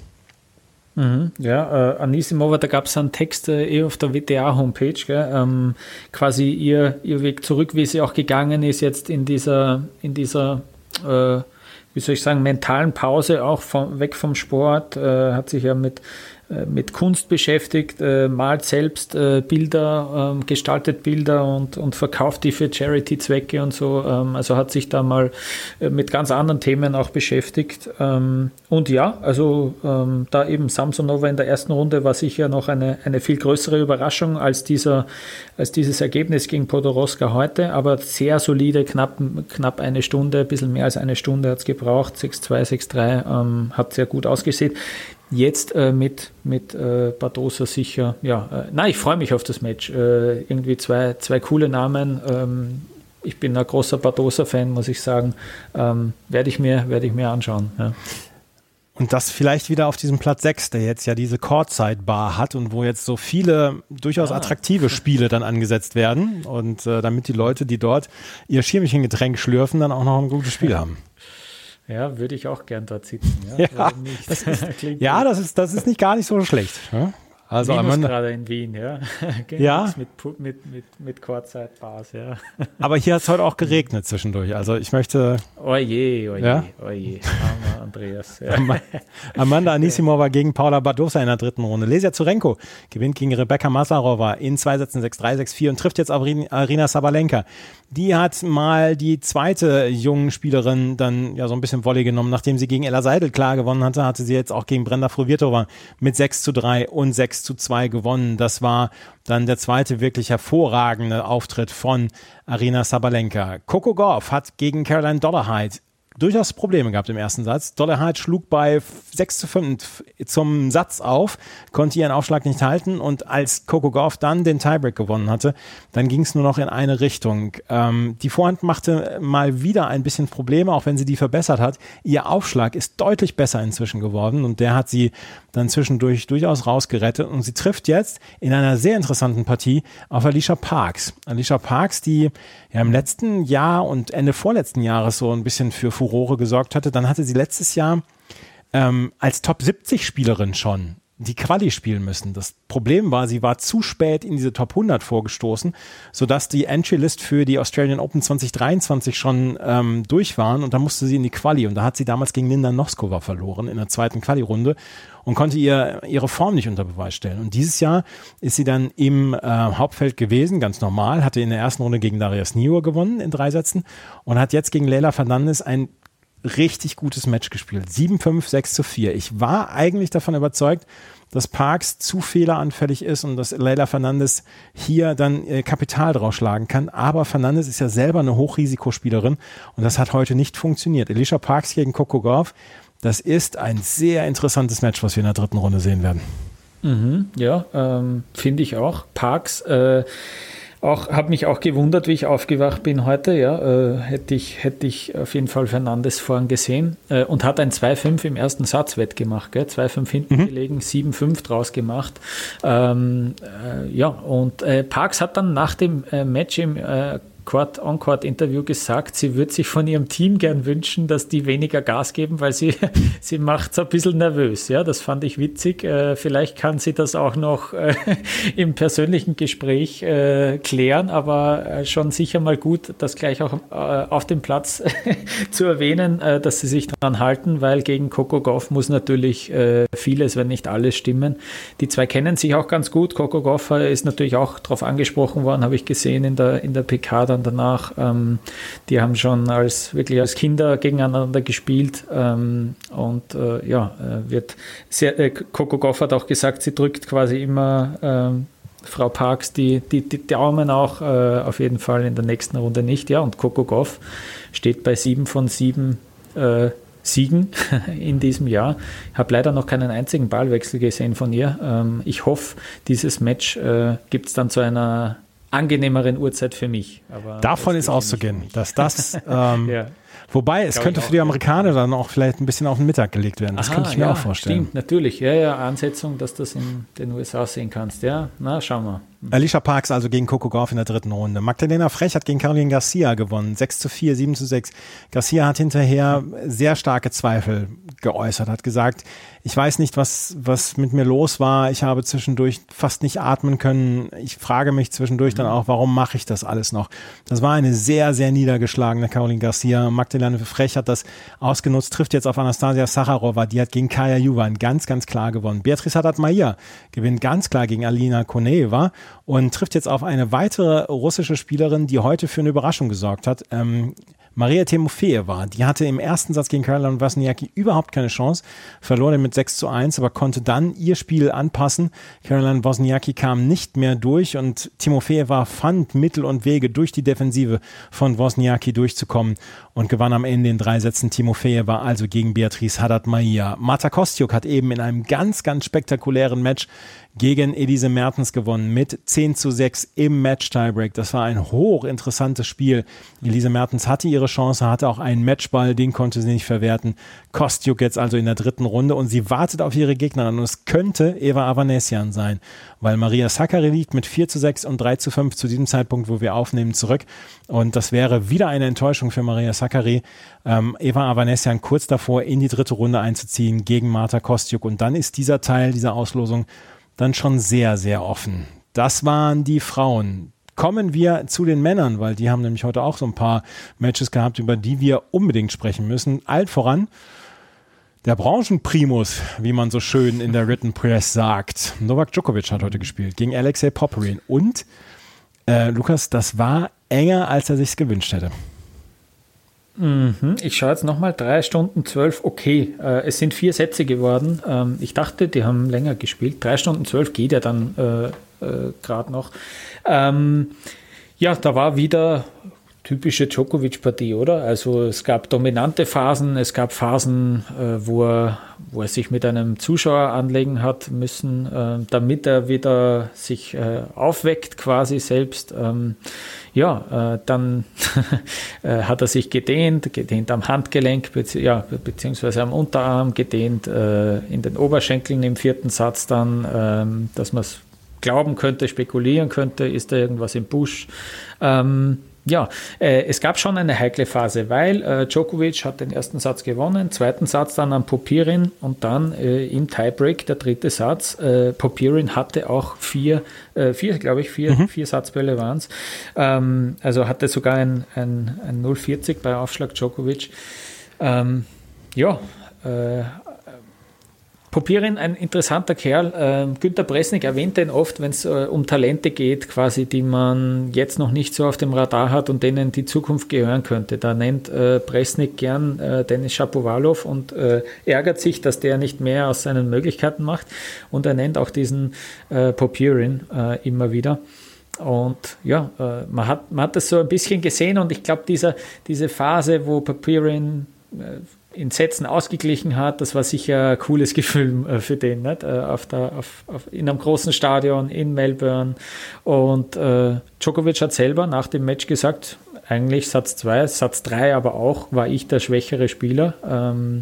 Mhm, ja, äh, Anisimova, da gab es einen Text äh, eh auf der W T A-Homepage, gell, ähm, quasi ihr, ihr Weg zurück, wie sie auch gegangen ist jetzt in dieser, in dieser äh, wie soll ich sagen, mentalen Pause auch vom, weg vom Sport, äh, hat sich ja mit, äh, mit Kunst beschäftigt, äh, malt selbst äh, Bilder, äh, gestaltet Bilder und, und verkauft die für Charity-Zwecke und so, ähm, also hat sich da mal äh, mit ganz anderen Themen auch beschäftigt. Ähm, und ja, also ähm, da eben Samsonova in der ersten Runde war sicher noch eine, eine viel größere Überraschung als, dieser, als dieses Ergebnis gegen Podoroska heute, aber sehr solide, knapp, knapp eine Stunde, ein bisschen mehr als eine Stunde hat es gebraucht, sechs zwei, sechs drei, ähm, hat sehr gut ausgesehen. Jetzt äh, mit, mit äh, Badosa sicher, ja, äh, nein, ich freue mich auf das Match, äh, irgendwie zwei, zwei coole Namen, ähm, ich bin ein großer Badosa-Fan, muss ich sagen, ähm, werde ich mir, werde ich mir anschauen, ja. Und das vielleicht wieder auf diesem Platz sechs, der jetzt ja diese Courtside-Bar hat und wo jetzt so viele durchaus ah. attraktive Spiele dann angesetzt werden und äh, damit die Leute, die dort ihr Schirmchengetränk schlürfen, dann auch noch ein gutes Spiel haben. Ja, würde ich auch gern dort sitzen. Ja, ja, das ist, ja das, ist, das ist nicht gar nicht so schlecht. Ja? Also Amanda, gerade in Wien, ja. Ja. Mit, mit, mit, mit Courtside-Bars, ja. Aber hier hat es heute auch geregnet zwischendurch. Also ich möchte... Oje, oje, ja? oje. Armer Andreas. Ja. Amanda Anisimova gegen Paula Badosa in der dritten Runde. Lesia Zurenko gewinnt gegen Rebecca Masarova in zwei Sätzen sechs drei, sechs vier und trifft jetzt Aryna Sabalenka. Die hat mal die zweite jungen Spielerin dann ja so ein bisschen Volley genommen. Nachdem sie gegen Ella Seidel klar gewonnen hatte, hatte sie jetzt auch gegen Brenda Fruhvirtova mit sechs zu drei und sechs zu zwei gewonnen. Das war dann der zweite wirklich hervorragende Auftritt von Aryna Sabalenka. Coco Gauff hat gegen Caroline Dollarhide durchaus Probleme gehabt im ersten Satz. Dollarhide schlug bei sechs zu fünf zum Satz auf, konnte ihren Aufschlag nicht halten und als Coco Gauff dann den Tiebreak gewonnen hatte, dann ging es nur noch in eine Richtung. Ähm, die Vorhand machte mal wieder ein bisschen Probleme, auch wenn sie die verbessert hat. Ihr Aufschlag ist deutlich besser inzwischen geworden und der hat sie dann zwischendurch durchaus rausgerettet und sie trifft jetzt in einer sehr interessanten Partie auf Alicia Parks. Alicia Parks, die ja im letzten Jahr und Ende vorletzten Jahres so ein bisschen für Furore gesorgt hatte. Dann hatte sie letztes Jahr ähm, als Top siebzig Spielerin schon die Quali spielen müssen. Das Problem war, sie war zu spät in diese Top hundert vorgestoßen, sodass die Entry-List für die Australian Open zwanzig dreiundzwanzig schon ähm, durch waren und da musste sie in die Quali und da hat sie damals gegen Linda Noskova verloren in der zweiten Quali-Runde und konnte ihr ihre Form nicht unter Beweis stellen. Und dieses Jahr ist sie dann im äh, Hauptfeld gewesen, ganz normal, hatte in der ersten Runde gegen Darius Niur gewonnen in drei Sätzen und hat jetzt gegen Leylah Fernandez ein richtig gutes Match gespielt. sieben fünf, sechs zu vier. Ich war eigentlich davon überzeugt, dass Parks zu fehleranfällig ist und dass Leylah Fernandez hier dann äh, Kapital draus schlagen kann. Aber Fernandez ist ja selber eine Hochrisikospielerin und das hat heute nicht funktioniert. Alicia Parks gegen Coco Gauff, Das ist ein sehr interessantes Match, was wir in der dritten Runde sehen werden. Mhm, ja, ähm, finde ich auch. Parks, äh, auch, habe mich auch gewundert, wie ich aufgewacht bin heute. Ja, äh, hätte ich, hätte ich auf jeden Fall Fernandes vorn gesehen äh, und hat ein zwei fünf im ersten Satz wettgemacht. Gell? zwei fünf hinten mhm. gelegen, sieben fünf draus gemacht. Ähm, äh, ja, und äh, Parks hat dann nach dem äh, Match im äh, On-Court-Interview gesagt, sie würde sich von ihrem Team gern wünschen, dass die weniger Gas geben, weil sie, sie macht es ein bisschen nervös. Ja, das fand ich witzig. Äh, vielleicht kann sie das auch noch äh, im persönlichen Gespräch äh, klären, aber äh, schon sicher mal gut, das gleich auch äh, auf dem Platz zu erwähnen, äh, dass sie sich daran halten, weil gegen Coco Gauff muss natürlich äh, vieles, wenn nicht alles stimmen. Die zwei kennen sich auch ganz gut. Coco Gauff ist natürlich auch darauf angesprochen worden, habe ich gesehen in der, in der P K da danach. Ähm, die haben schon als wirklich als Kinder gegeneinander gespielt ähm, und äh, ja, wird sehr, äh, Coco Gauff hat auch gesagt, sie drückt quasi immer ähm, Frau Parks die, die, die Daumen auch, äh, auf jeden Fall in der nächsten Runde nicht. Ja, und Coco Gauff steht bei sieben von sieben äh, Siegen in diesem Jahr. Ich habe leider noch keinen einzigen Ballwechsel gesehen von ihr. Ähm, ich hoffe, dieses Match äh, gibt es dann zu einer angenehmeren Uhrzeit für mich. Aber davon ist auszugehen, dass das, ähm, ja. wobei es könnte für die Amerikaner dann auch vielleicht ein bisschen auf den Mittag gelegt werden. Das Aha, könnte ich mir ja, auch vorstellen. Stimmt, natürlich. Ja, ja, Ansetzung, dass du das in den U S A sehen kannst. Ja, na, schauen wir. Alicia Parks also gegen Coco Gauff in der dritten Runde. Magdalena Frech hat gegen Caroline Garcia gewonnen. sechs zu vier, sieben zu sechs. Garcia hat hinterher sehr starke Zweifel geäußert, hat gesagt, ich weiß nicht, was, was mit mir los war. Ich habe zwischendurch fast nicht atmen können. Ich frage mich zwischendurch dann auch, warum mache ich das alles noch? Das war eine sehr, sehr niedergeschlagene Caroline Garcia. Magdalena Frech hat das ausgenutzt, trifft jetzt auf Anastasia Sacharowa. Die hat gegen Kaya Juvan ganz, ganz klar gewonnen. Beatrice Haddad-Maia gewinnt ganz klar gegen Alina Koneeva und trifft jetzt auf eine weitere russische Spielerin, die heute für eine Überraschung gesorgt hat. Ähm, Maria Timofeeva, die hatte im ersten Satz gegen Caroline Wozniacki überhaupt keine Chance, verlor den mit sechs zu eins, aber konnte dann ihr Spiel anpassen. Caroline Wozniacki kam nicht mehr durch und Timofeeva fand Mittel und Wege, durch die Defensive von Wozniacki durchzukommen und gewann am Ende in drei Sätzen. Timofeeva also gegen Beatrice Haddad-Maia. Marta Kostyuk hat eben in einem ganz, ganz spektakulären Match gegen Elise Mertens gewonnen mit zehn zu sechs im Match-Tiebreak. Das war ein hochinteressantes Spiel. Elise Mertens hatte ihre Chance, hatte auch einen Matchball, den konnte sie nicht verwerten. Kostyuk jetzt also in der dritten Runde und sie wartet auf ihre Gegnerin und es könnte Eva Avanesian sein, weil Maria Sakkari liegt mit vier zu sechs und drei zu fünf zu diesem Zeitpunkt, wo wir aufnehmen, zurück und das wäre wieder eine Enttäuschung für Maria Sakkari. Ähm, Eva Avanesian kurz davor, in die dritte Runde einzuziehen gegen Marta Kostyuk und dann ist dieser Teil dieser Auslosung dann schon sehr, sehr offen. Das waren die Frauen. Kommen wir zu den Männern, weil die haben nämlich heute auch so ein paar Matches gehabt, über die wir unbedingt sprechen müssen. Allen voran der Branchenprimus, wie man so schön in der Written Press sagt. Novak Djokovic hat heute gespielt gegen Alexei Popyrin. Und äh, Lukas, das war enger, als er sich's gewünscht hätte. Mhm. Ich schaue jetzt nochmal, drei Stunden zwölf, okay, äh, es sind vier Sätze geworden. Ähm, ich dachte, die haben länger gespielt. Drei Stunden zwölf geht ja dann äh, äh, gerade noch. Ähm, ja, da war wieder typische Djokovic-Partie, oder? Also es gab dominante Phasen, es gab Phasen, äh, wo, er, wo er sich mit einem Zuschauer anlegen hat müssen, äh, damit er wieder sich äh, aufweckt quasi selbst. Ähm, ja, äh, dann äh, hat er sich gedehnt, gedehnt am Handgelenk, bezieh- ja, beziehungsweise am Unterarm, gedehnt äh, in den Oberschenkeln im vierten Satz dann, ähm, dass man es glauben könnte, spekulieren könnte, ist da irgendwas im Busch. Ähm, Ja, äh, es gab schon eine heikle Phase, weil äh, Djokovic hat den ersten Satz gewonnen, zweiten Satz dann an Popyrin und dann äh, im Tiebreak der dritte Satz. Äh, Popyrin hatte auch vier, äh, vier glaube ich, vier, mhm. vier Satzbälle waren es. Ähm, also hatte sogar ein, ein, ein null vierzig bei Aufschlag Djokovic. Ähm, ja, äh, Popyrin, ein interessanter Kerl. Äh, Günter Bresnik erwähnt den oft, wenn es äh, um Talente geht, quasi, die man jetzt noch nicht so auf dem Radar hat und denen die Zukunft gehören könnte. Da nennt äh, Bresnik gern äh, Denis Shapovalov und äh, ärgert sich, dass der nicht mehr aus seinen Möglichkeiten macht. Und er nennt auch diesen äh, Popyrin äh, immer wieder. Und ja, äh, man hat, man hat das so ein bisschen gesehen und ich glaube, diese Phase, wo Popyrin äh, in Sätzen ausgeglichen hat. Das war sicher ein cooles Gefühl äh, für den, nicht? Äh, auf der, auf, auf, in einem großen Stadion in Melbourne. Und äh, Djokovic hat selber nach dem Match gesagt, eigentlich Satz zwei, Satz drei aber auch, war ich der schwächere Spieler. Ähm,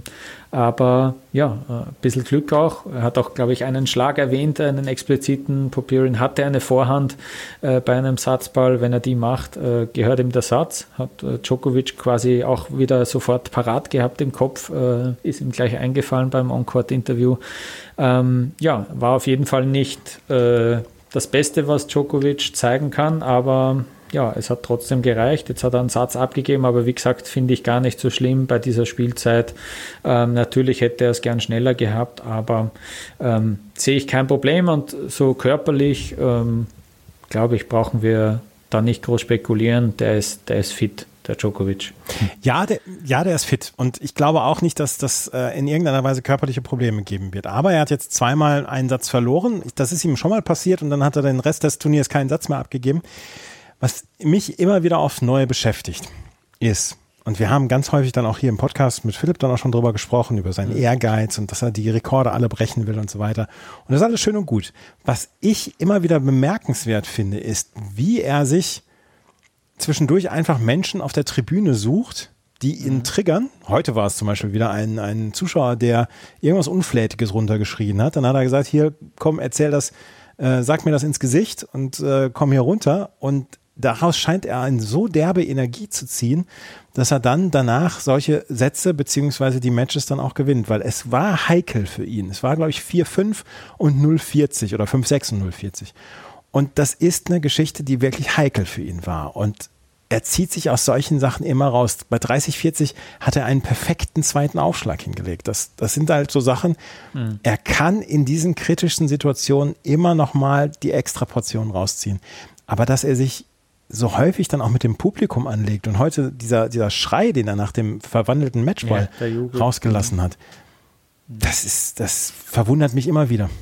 aber ja, ein bisschen Glück auch. Er hat auch, glaube ich, einen Schlag erwähnt, einen expliziten. Popyrin hatte eine Vorhand äh, bei einem Satzball. Wenn er die macht, äh, gehört ihm der Satz. Hat äh, Djokovic quasi auch wieder sofort parat gehabt im Kopf. Äh, ist ihm gleich eingefallen beim On-Court-Interview. Ähm, ja, war auf jeden Fall nicht äh, das Beste, was Djokovic zeigen kann, aber ja, es hat trotzdem gereicht. Jetzt hat er einen Satz abgegeben, aber wie gesagt, finde ich gar nicht so schlimm bei dieser Spielzeit. Ähm, natürlich hätte er es gern schneller gehabt, aber ähm, sehe ich kein Problem und so körperlich, ähm, glaube ich, brauchen wir da nicht groß spekulieren. Der ist, der ist fit, der Djokovic. Ja, der, ja, der ist fit und ich glaube auch nicht, dass das äh, in irgendeiner Weise körperliche Probleme geben wird. Aber er hat jetzt zweimal einen Satz verloren. Das ist ihm schon mal passiert und dann hat er den Rest des Turniers keinen Satz mehr abgegeben. Was mich immer wieder aufs Neue beschäftigt, ist, und wir haben ganz häufig dann auch hier im Podcast mit Philipp dann auch schon drüber gesprochen, über seinen Ehrgeiz und dass er die Rekorde alle brechen will und so weiter. Und das ist alles schön und gut. Was ich immer wieder bemerkenswert finde, ist, wie er sich zwischendurch einfach Menschen auf der Tribüne sucht, die ihn triggern. Heute war es zum Beispiel wieder ein, ein Zuschauer, der irgendwas Unflätiges runtergeschrien hat. Dann hat er gesagt, hier, komm, erzähl das, äh, sag mir das ins Gesicht und äh, komm hier runter. Und daraus scheint er eine so derbe Energie zu ziehen, dass er dann danach solche Sätze beziehungsweise die Matches dann auch gewinnt, weil es war heikel für ihn. Es war, glaube ich, vier fünf und null vierzig oder fünf sechs und null vierzig. Und das ist eine Geschichte, die wirklich heikel für ihn war. Und er zieht sich aus solchen Sachen immer raus. Bei dreißig vierzig hat er einen perfekten zweiten Aufschlag hingelegt. Das, das sind halt so Sachen, mhm. er kann in diesen kritischen Situationen immer noch mal die Extraportion rausziehen. Aber dass er sich so häufig dann auch mit dem Publikum anlegt und heute dieser, dieser Schrei, den er nach dem verwandelten Matchball ja, rausgelassen hat, das ist, das verwundert mich immer wieder.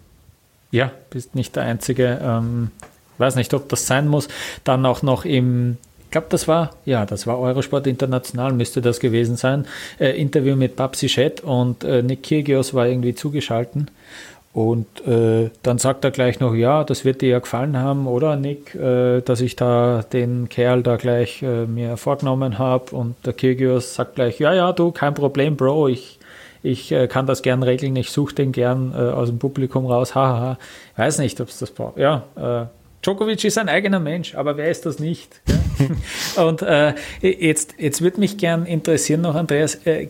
Ja, bist nicht der Einzige. Ähm, weiß nicht, ob das sein muss. Dann auch noch im, ich glaube, das war, ja, das war Eurosport International, müsste das gewesen sein, äh, Interview mit Babsi Chet und äh, Nick Kyrgios war irgendwie zugeschalten. Und äh, dann sagt er gleich noch, ja, das wird dir ja gefallen haben, oder Nick, äh, dass ich da den Kerl da gleich äh, mir vorgenommen habe. Und der Kyrgios sagt gleich, ja, ja, du, kein Problem, Bro, ich, ich äh, kann das gern regeln, ich suche den gern äh, aus dem Publikum raus, hahaha. Ha, ha. Weiß nicht, ob es das braucht. Ja, äh, Djokovic ist ein eigener Mensch, aber wer ist das nicht? Ja? Und äh, jetzt, jetzt würde mich gern interessieren noch, Andreas, äh,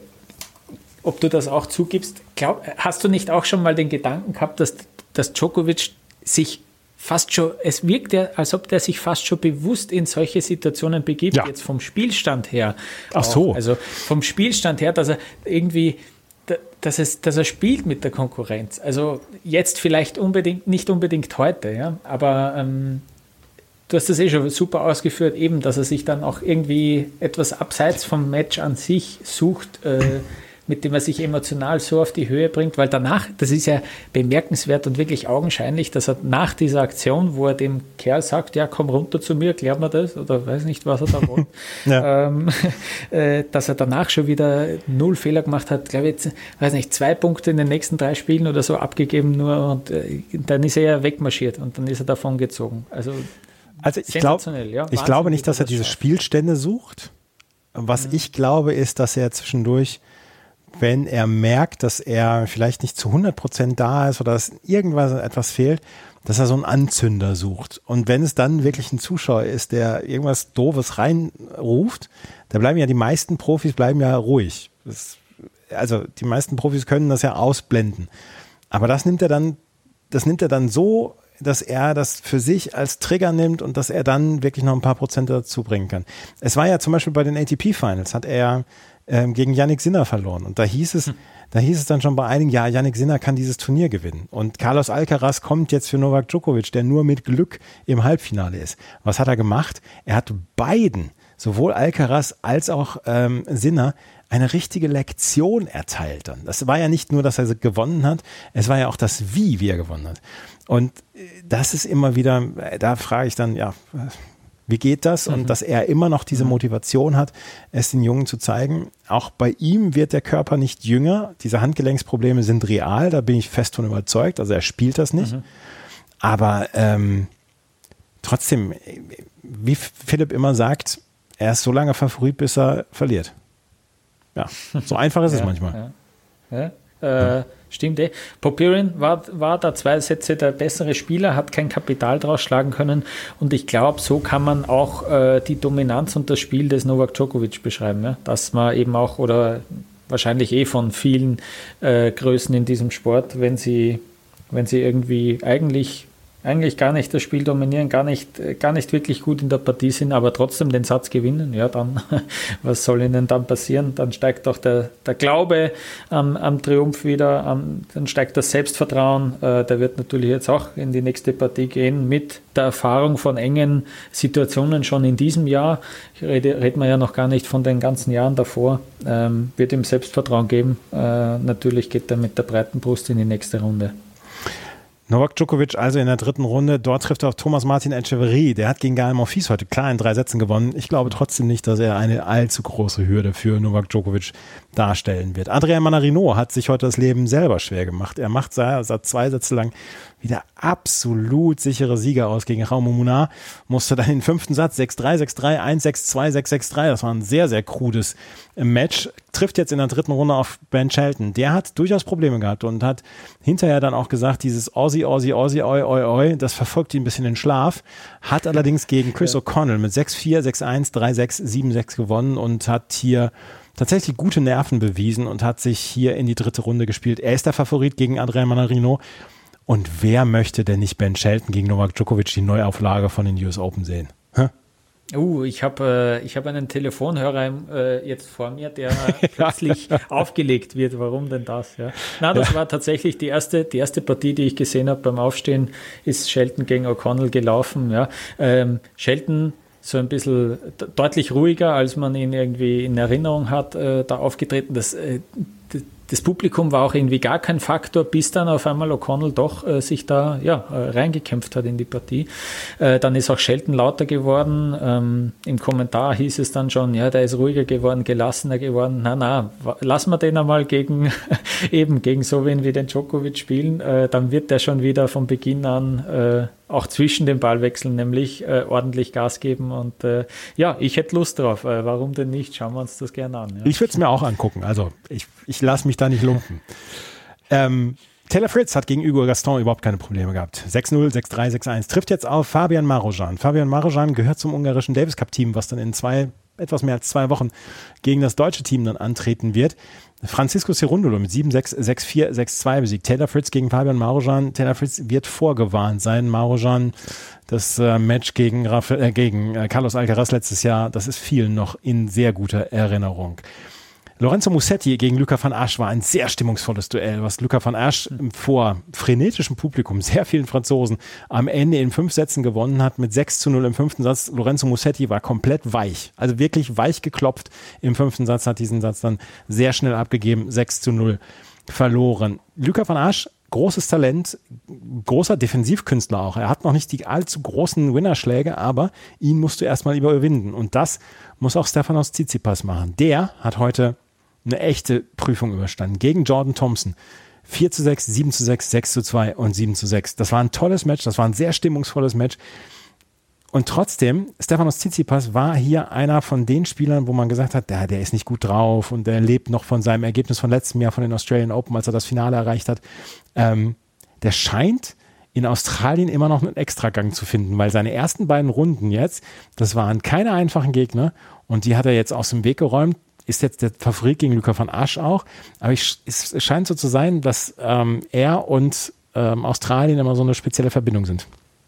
ob du das auch zugibst. Glaub, hast du nicht auch schon mal den Gedanken gehabt, dass, dass Djokovic sich fast schon, es wirkt ja, als ob der sich fast schon bewusst in solche Situationen begibt, ja. Jetzt vom Spielstand her. Ach so. Auch, also vom Spielstand her, dass er irgendwie, dass, es, dass er spielt mit der Konkurrenz. Also jetzt vielleicht unbedingt, nicht unbedingt heute, ja, aber ähm, du hast das eh schon super ausgeführt, eben, dass er sich dann auch irgendwie etwas abseits vom Match an sich sucht, äh, mit dem er sich emotional so auf die Höhe bringt, weil danach, das ist ja bemerkenswert und wirklich augenscheinlich, dass er nach dieser Aktion, wo er dem Kerl sagt, ja, komm runter zu mir, klär mir das, oder weiß nicht, was er da wollte, ja. ähm, äh, dass er danach schon wieder null Fehler gemacht hat, glaube ich, jetzt, weiß nicht, zwei Punkte in den nächsten drei Spielen oder so abgegeben nur und äh, dann ist er ja wegmarschiert und dann ist er davon gezogen. Also, also ich, glaub, ja, ich glaube nicht, dass er diese Spielstände sucht. Was mhm. ich glaube, ist, dass er zwischendurch, wenn er merkt, dass er vielleicht nicht zu hundert Prozent da ist oder dass irgendwas etwas fehlt, dass er so einen Anzünder sucht. Und wenn es dann wirklich ein Zuschauer ist, der irgendwas Doofes reinruft, da bleiben ja die meisten Profis bleiben ja ruhig. Das, also die meisten Profis können das ja ausblenden. Aber das nimmt er dann, das nimmt er dann so, dass er das für sich als Trigger nimmt und dass er dann wirklich noch ein paar Prozent dazu bringen kann. Es war ja zum Beispiel bei den A T P Finals, hat er ähm, gegen Jannik Sinner verloren. Und da hieß es, hm. da hieß es dann schon bei einigen, ja, Jannik Sinner kann dieses Turnier gewinnen. Und Carlos Alcaraz kommt jetzt für Novak Djokovic, der nur mit Glück im Halbfinale ist. Was hat er gemacht? Er hat beiden, sowohl Alcaraz als auch ähm, Sinner, eine richtige Lektion erteilt dann. Das war ja nicht nur, dass er gewonnen hat, es war ja auch das Wie, wie er gewonnen hat. Und das ist immer wieder, da frage ich dann, ja, Wie geht das? Mhm. Und dass er immer noch diese Motivation hat, es den Jungen zu zeigen. Auch bei ihm wird der Körper nicht jünger. Diese Handgelenksprobleme sind real, da bin ich fest von überzeugt. Also er spielt das nicht. Mhm. Aber ähm, trotzdem, wie Philipp immer sagt, er ist so lange Favorit, bis er verliert. Ja, so einfach ist ja, es manchmal. Ja, ja. Äh, stimmt eh. Popyrin war, war da zwei Sätze der bessere Spieler, hat kein Kapital draus schlagen können und ich glaube, so kann man auch äh, die Dominanz und das Spiel des Novak Djokovic beschreiben, ja? Dass man eben auch, oder wahrscheinlich eh von vielen äh, Größen in diesem Sport, wenn sie, wenn sie irgendwie eigentlich eigentlich gar nicht das Spiel dominieren, gar nicht, gar nicht wirklich gut in der Partie sind, aber trotzdem den Satz gewinnen, ja dann, was soll ihnen dann passieren? Dann steigt auch der, der Glaube am, am Triumph wieder, am, dann steigt das Selbstvertrauen, äh, der wird natürlich jetzt auch in die nächste Partie gehen mit der Erfahrung von engen Situationen schon in diesem Jahr, ich rede, rede man ja noch gar nicht von den ganzen Jahren davor, ähm, wird ihm Selbstvertrauen geben, äh, natürlich geht er mit der breiten Brust in die nächste Runde. Novak Djokovic also in der dritten Runde, dort trifft er auf Thomas Martin Etcheverry, der hat gegen Gael Monfils heute klar in drei Sätzen gewonnen. Ich glaube trotzdem nicht, dass er eine allzu große Hürde für Novak Djokovic darstellen wird. Adrian Manarino hat sich heute das Leben selber schwer gemacht. Er macht seit zwei Sätze lang wieder absolut sichere Sieger aus gegen Jaume Munar, musste dann den fünften Satz sechs drei, sechs drei, eins sechs zwei, sechs sechs drei, das war ein sehr, sehr krudes Match, trifft jetzt in der dritten Runde auf Ben Shelton. Der hat durchaus Probleme gehabt und hat hinterher dann auch gesagt, dieses Aussie, Aussie, Aussie, oi, oi, oi, das verfolgt ihn ein bisschen in Schlaf, hat allerdings gegen Chris ja. O'Connell mit sechs vier, sechs eins, drei sechs, sieben sechs gewonnen und hat hier tatsächlich gute Nerven bewiesen und hat sich hier in die dritte Runde gespielt. Er ist der Favorit gegen Adrian Manarino. Und wer möchte denn nicht Ben Shelton gegen Novak Djokovic die Neuauflage von den U S Open sehen? Hä? Uh, ich habe äh, ich hab einen Telefonhörer äh, jetzt vor mir, der plötzlich aufgelegt wird. Warum denn das? Ja. Na, das ja. war tatsächlich die erste, die erste Partie, die ich gesehen habe beim Aufstehen, ist Shelton gegen O'Connell gelaufen. Ja. Ähm, Shelton so ein bisschen deutlich ruhiger, als man ihn irgendwie in Erinnerung hat, äh, da aufgetreten. Das äh, Das Publikum war auch irgendwie gar kein Faktor, bis dann auf einmal O'Connell doch äh, sich da ja, äh, reingekämpft hat in die Partie. Äh, dann ist auch Shelton lauter geworden. Ähm, Im Kommentar hieß es dann schon, ja, der ist ruhiger geworden, gelassener geworden. Na, na, lassen wir den einmal gegen eben gegen so wen wie den Djokovic spielen. Äh, dann wird der schon wieder von Beginn an äh, auch zwischen den Ballwechseln nämlich äh, ordentlich Gas geben. Und äh, ja, ich hätte Lust drauf. Äh, warum denn nicht? Schauen wir uns das gerne an. Ja. Ich würde es mir auch angucken. Also ich, ich lasse mich da nicht lumpen. Ähm, Taylor Fritz hat gegen Hugo Gaston überhaupt keine Probleme gehabt. sechs null, sechs drei, sechs eins. Trifft jetzt auf Fabian Marozsan. Fabian Marozsan gehört zum ungarischen Davis Cup Team, was dann in zwei, etwas mehr als zwei Wochen gegen das deutsche Team dann antreten wird. Francisco Cerundolo mit sieben sechs, sechs vier, sechs zwei besiegt. Taylor Fritz gegen Fabian Marozsan. Taylor Fritz wird vorgewarnt sein. Marozsan, das äh, Match gegen, Rafa, äh, gegen äh, Carlos Alcaraz letztes Jahr, das ist vielen noch in sehr guter Erinnerung. Lorenzo Musetti gegen Luca van Assche war ein sehr stimmungsvolles Duell, was Luca van Assche vor frenetischem Publikum, sehr vielen Franzosen, am Ende in fünf Sätzen gewonnen hat mit sechs zu null im fünften Satz. Lorenzo Musetti war komplett weich, also wirklich weich geklopft im fünften Satz, hat diesen Satz dann sehr schnell abgegeben, sechs zu null verloren. Luca van Assche, großes Talent, großer Defensivkünstler auch. Er hat noch nicht die allzu großen Winnerschläge, aber ihn musst du erstmal überwinden. Und das muss auch Stefanos Tsitsipas machen. Der hat heute eine echte Prüfung überstanden. Gegen Jordan Thompson. vier zu sechs, sieben zu sechs, sechs zu zwei und sieben zu sechs. Das war ein tolles Match, das war ein sehr stimmungsvolles Match. Und trotzdem, Stefanos Tsitsipas war hier einer von den Spielern, wo man gesagt hat, der, der ist nicht gut drauf und der lebt noch von seinem Ergebnis von letztem Jahr von den Australian Open, als er das Finale erreicht hat. Ähm, der scheint in Australien immer noch einen Extragang zu finden, weil seine ersten beiden Runden jetzt, das waren keine einfachen Gegner und die hat er jetzt aus dem Weg geräumt. Ist jetzt der Favorit gegen Luca van Assche auch. Aber ich, es scheint so zu sein, dass ähm, er und ähm, Australien immer so eine spezielle Verbindung sind.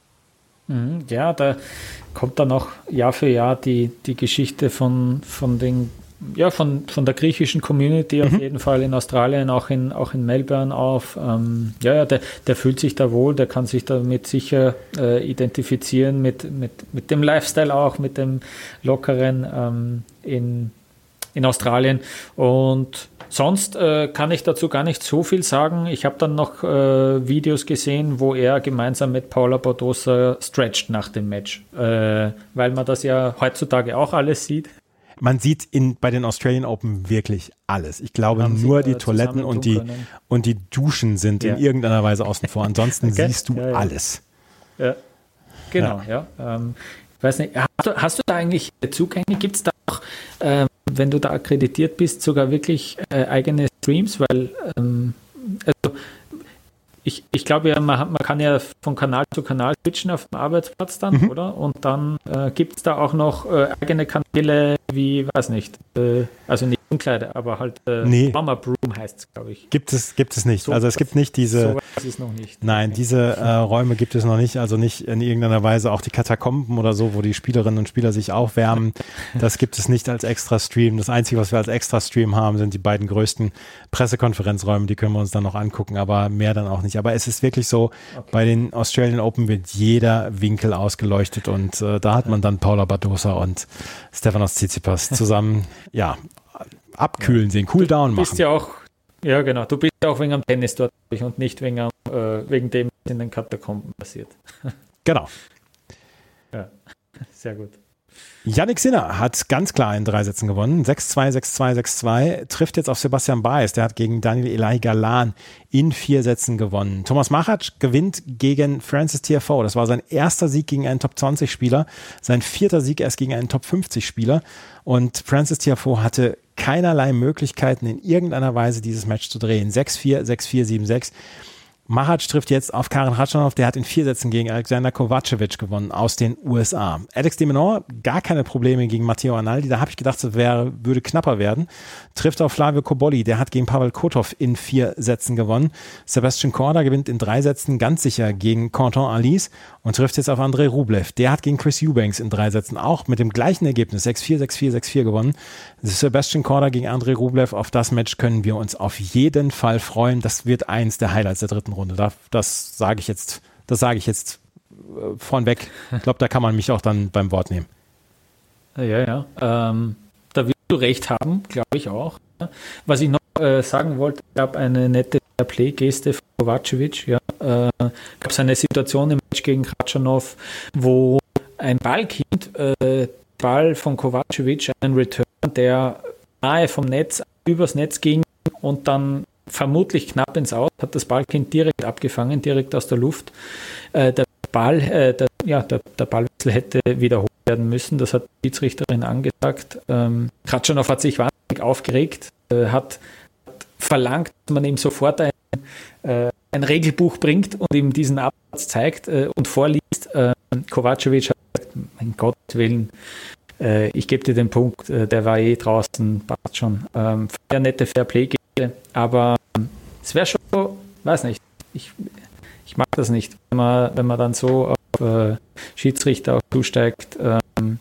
Ja, da kommt dann auch Jahr für Jahr die, die Geschichte von, von, den, ja, von, von der griechischen Community mhm. auf jeden Fall in Australien, auch in, auch in Melbourne auf. Ähm, ja, ja der, der fühlt sich da wohl, der kann sich damit sicher äh, identifizieren, mit, mit, mit dem Lifestyle auch, mit dem Lockeren ähm, in in Australien. Und sonst äh, kann ich dazu gar nicht so viel sagen. Ich habe dann noch äh, Videos gesehen, wo er gemeinsam mit Paula Badosa stretcht nach dem Match, äh, weil man das ja heutzutage auch alles sieht. Man sieht in, bei den Australian Open wirklich alles. Ich glaube, nur die Toiletten und die, und die Duschen sind ja. in irgendeiner Weise außen vor. Ansonsten okay. siehst du ja, ja. alles. Ja. Genau, ja. ja. Ähm, ich weiß nicht, hast du, hast du da eigentlich Zugänge? Gibt es da auch, ähm, wenn du da akkreditiert bist, sogar wirklich äh, eigene Streams? Weil, ähm, also ich, ich glaube ja, man, man kann ja von Kanal zu Kanal switchen auf dem Arbeitsplatz dann, mhm. oder? Und dann äh, gibt es da auch noch äh, eigene Kanäle wie, weiß nicht, äh, also nicht Umkleide, aber halt äh, nee. Mama Broom heißt es, glaube ich. Gibt es, gibt es nicht. So, also es gibt nicht diese. So ist es noch nicht. Nein, okay. diese äh, Räume gibt es noch nicht. Also nicht in irgendeiner Weise auch die Katakomben oder so, wo die Spielerinnen und Spieler sich aufwärmen. Das gibt es nicht als Extra-Stream. Das Einzige, was wir als Extra-Stream haben, sind die beiden größten Pressekonferenzräume. Die können wir uns dann noch angucken, aber mehr dann auch nicht. Aber es ist wirklich so, okay. bei den Australian Open wird jeder Winkel ausgeleuchtet und äh, da hat man dann Paula Badosa und Stefanos Tsitsipas zusammen, ja, abkühlen sehen, cool down machen. Du bist ja auch, ja genau, du bist ja auch wegen am Tennis dort und nicht wegen, am, äh, wegen dem, was in den Katakomben passiert. Genau. Ja, sehr gut. Jannik Sinner hat ganz klar in drei Sätzen gewonnen. sechs zwei, sechs zwei, sechs zwei. Trifft jetzt auf Sebastian Baez. Der hat gegen Daniel Elai Galan in vier Sätzen gewonnen. Thomas Machac gewinnt gegen Francis Tiafoe. Das war sein erster Sieg gegen einen Top zwanzig Spieler. Sein vierter Sieg erst gegen einen Top fünfzig Spieler. Und Francis Tiafoe hatte keinerlei Möglichkeiten, in irgendeiner Weise dieses Match zu drehen. sechs vier, sechs vier, sieben sechs. Machac trifft jetzt auf Karen Khachanov, der hat in vier Sätzen gegen Alexander Kovacevic gewonnen aus den U S A. Alex de Minaur, gar keine Probleme gegen Matteo Arnaldi, da habe ich gedacht, das wäre, würde knapper werden. Trifft auf Flavio Cobolli, der hat gegen Pavel Kotov in vier Sätzen gewonnen. Sebastian Korda gewinnt in drei Sätzen ganz sicher gegen Quentin Alice und trifft jetzt auf Andrei Rublev. Der hat gegen Chris Eubanks in drei Sätzen auch mit dem gleichen Ergebnis sechs vier, sechs vier, sechs vier gewonnen. Sebastian Korda gegen Andrei Rublev, auf das Match können wir uns auf jeden Fall freuen. Das wird eins der Highlights der dritten Runde. Das, das sage ich jetzt, das sage ich jetzt äh, vornweg. Ich glaube, da kann man mich auch dann beim Wort nehmen. Ja, ja. Ähm, da wirst du recht haben, glaube ich auch. Was ich noch äh, sagen wollte, gab eine nette Play-Geste von Kovacevic. Ja, äh, gab es eine Situation im Match gegen Khachanov, wo ein Ballkind, äh, Ball von Kovacevic, einen Return, der nahe vom Netz, übers Netz ging und dann vermutlich knapp ins Aus, hat das Ballkind direkt abgefangen, direkt aus der Luft. Äh, der Ball, äh, der, ja, der, der Ballwechsel hätte wiederholt werden müssen, das hat die Schiedsrichterin angesagt. Ähm, Khachanov hat sich wahnsinnig aufgeregt, äh, hat, hat verlangt, dass man ihm sofort ein, äh, ein Regelbuch bringt und ihm diesen Absatz zeigt äh, und vorliest. Äh, Kovacevic hat gesagt, mein Gott Willen, äh, ich gebe dir den Punkt, äh, der war eh draußen, passt schon. Ähm, sehr nette Fairplay, aber es wäre schon, weiß nicht, ich, ich mag das nicht, wenn man, wenn man dann so auf äh, Schiedsrichter auch zusteigt. Ähm,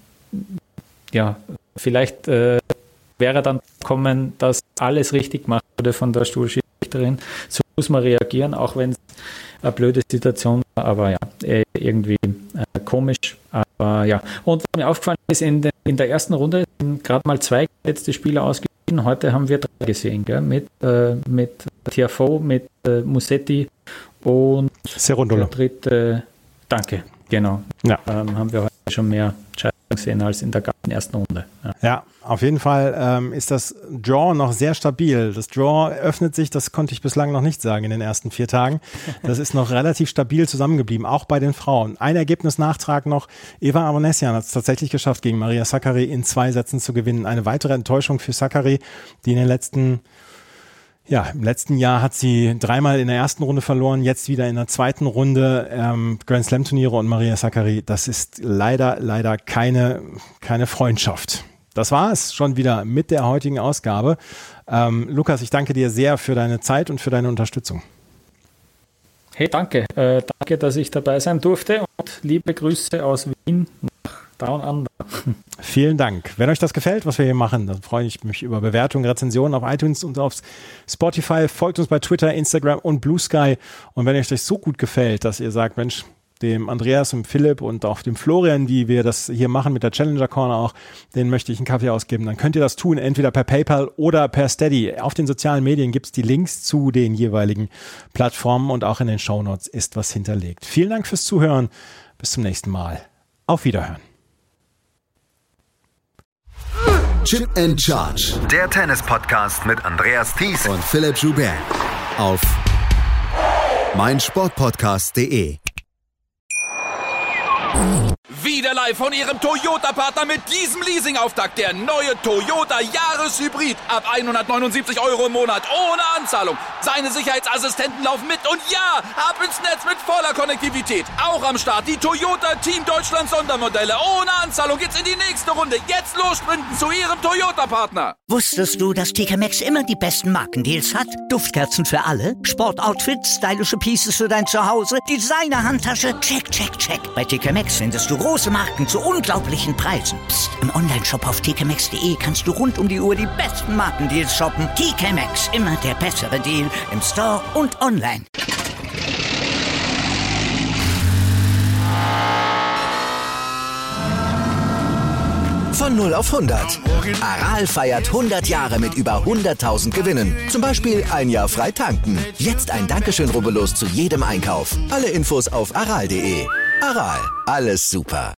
ja, vielleicht äh, wäre dann kommen, dass alles richtig gemacht wurde von der Stuhlschiedsrichterin. So muss man reagieren, auch wenn es eine blöde Situation war, aber ja, irgendwie äh, komisch. Aber ja, und was mir aufgefallen ist, in, de, in der ersten Runde sind gerade mal zwei letzte Spieler ausgeschieden. Heute haben wir drei gesehen, gell? Mit, äh, mit Tiafoe, mit äh, Musetti und Cerundolo. Der dritte, danke, genau. Ja. Ähm, haben wir heute schon mehr Entscheidungen gesehen als in der ganzen ersten Runde. Ja, ja auf jeden Fall ähm, ist das Draw noch sehr stabil. Das Draw öffnet sich, das konnte ich bislang noch nicht sagen in den ersten vier Tagen. Das ist noch relativ stabil zusammengeblieben, auch bei den Frauen. Ein Ergebnisnachtrag noch. Eva Avanesian hat es tatsächlich geschafft, gegen Maria Sakkari in zwei Sätzen zu gewinnen. Eine weitere Enttäuschung für Sakkari, die in den letzten Ja, im letzten Jahr hat sie dreimal in der ersten Runde verloren, jetzt wieder in der zweiten Runde. Ähm, Grand Slam Turniere und Maria Sakkari, das ist leider, leider keine, keine Freundschaft. Das war es schon wieder mit der heutigen Ausgabe. Ähm, Lukas, ich danke dir sehr für deine Zeit und für deine Unterstützung. Hey, danke. Äh, danke, dass ich dabei sein durfte und liebe Grüße aus Wien nach Down Under. Vielen Dank. Wenn euch das gefällt, was wir hier machen, dann freue ich mich über Bewertungen, Rezensionen auf iTunes und auf Spotify. Folgt uns bei Twitter, Instagram und Blue Sky. Und wenn euch das so gut gefällt, dass ihr sagt, Mensch, dem Andreas und Philipp und auch dem Florian, wie wir das hier machen mit der Challenger Corner auch, denen möchte ich einen Kaffee ausgeben. Dann könnt ihr das tun, entweder per PayPal oder per Steady. Auf den sozialen Medien gibt es die Links zu den jeweiligen Plattformen und auch in den Shownotes ist was hinterlegt. Vielen Dank fürs Zuhören. Bis zum nächsten Mal. Auf Wiederhören. Chip and Charge. Der Tennis-Podcast mit Andreas Thies und Philipp Joubert auf meinsportpodcast punkt de. Wieder live von Ihrem Toyota-Partner mit diesem Leasing-Auftakt. Der neue Toyota Jahreshybrid. Ab hundertneunundsiebzig Euro im Monat. Ohne Anzahlung. Seine Sicherheitsassistenten laufen mit. Und ja, ab ins Netz mit voller Konnektivität. Auch am Start die Toyota Team Deutschland Sondermodelle. Ohne Anzahlung geht's in die nächste Runde. Jetzt los sprinten zu Ihrem Toyota-Partner. Wusstest du, dass T K Maxx immer die besten Markendeals hat? Duftkerzen für alle, Sportoutfits, stylische Pieces für dein Zuhause, Designer-Handtasche, check, check, check. Bei T K Maxx findest du große Marken zu unglaublichen Preisen. Psst. Im Onlineshop auf t k maxx punkt de kannst du rund um die Uhr die besten Markendeals shoppen. T K Maxx, immer der bessere Deal im Store und online. Von null auf hundert. Aral feiert hundert Jahre mit über hunderttausend Gewinnen. Zum Beispiel ein Jahr frei tanken. Jetzt ein Dankeschön, rubbellos zu jedem Einkauf. Alle Infos auf aral punkt de. Aral, alles super.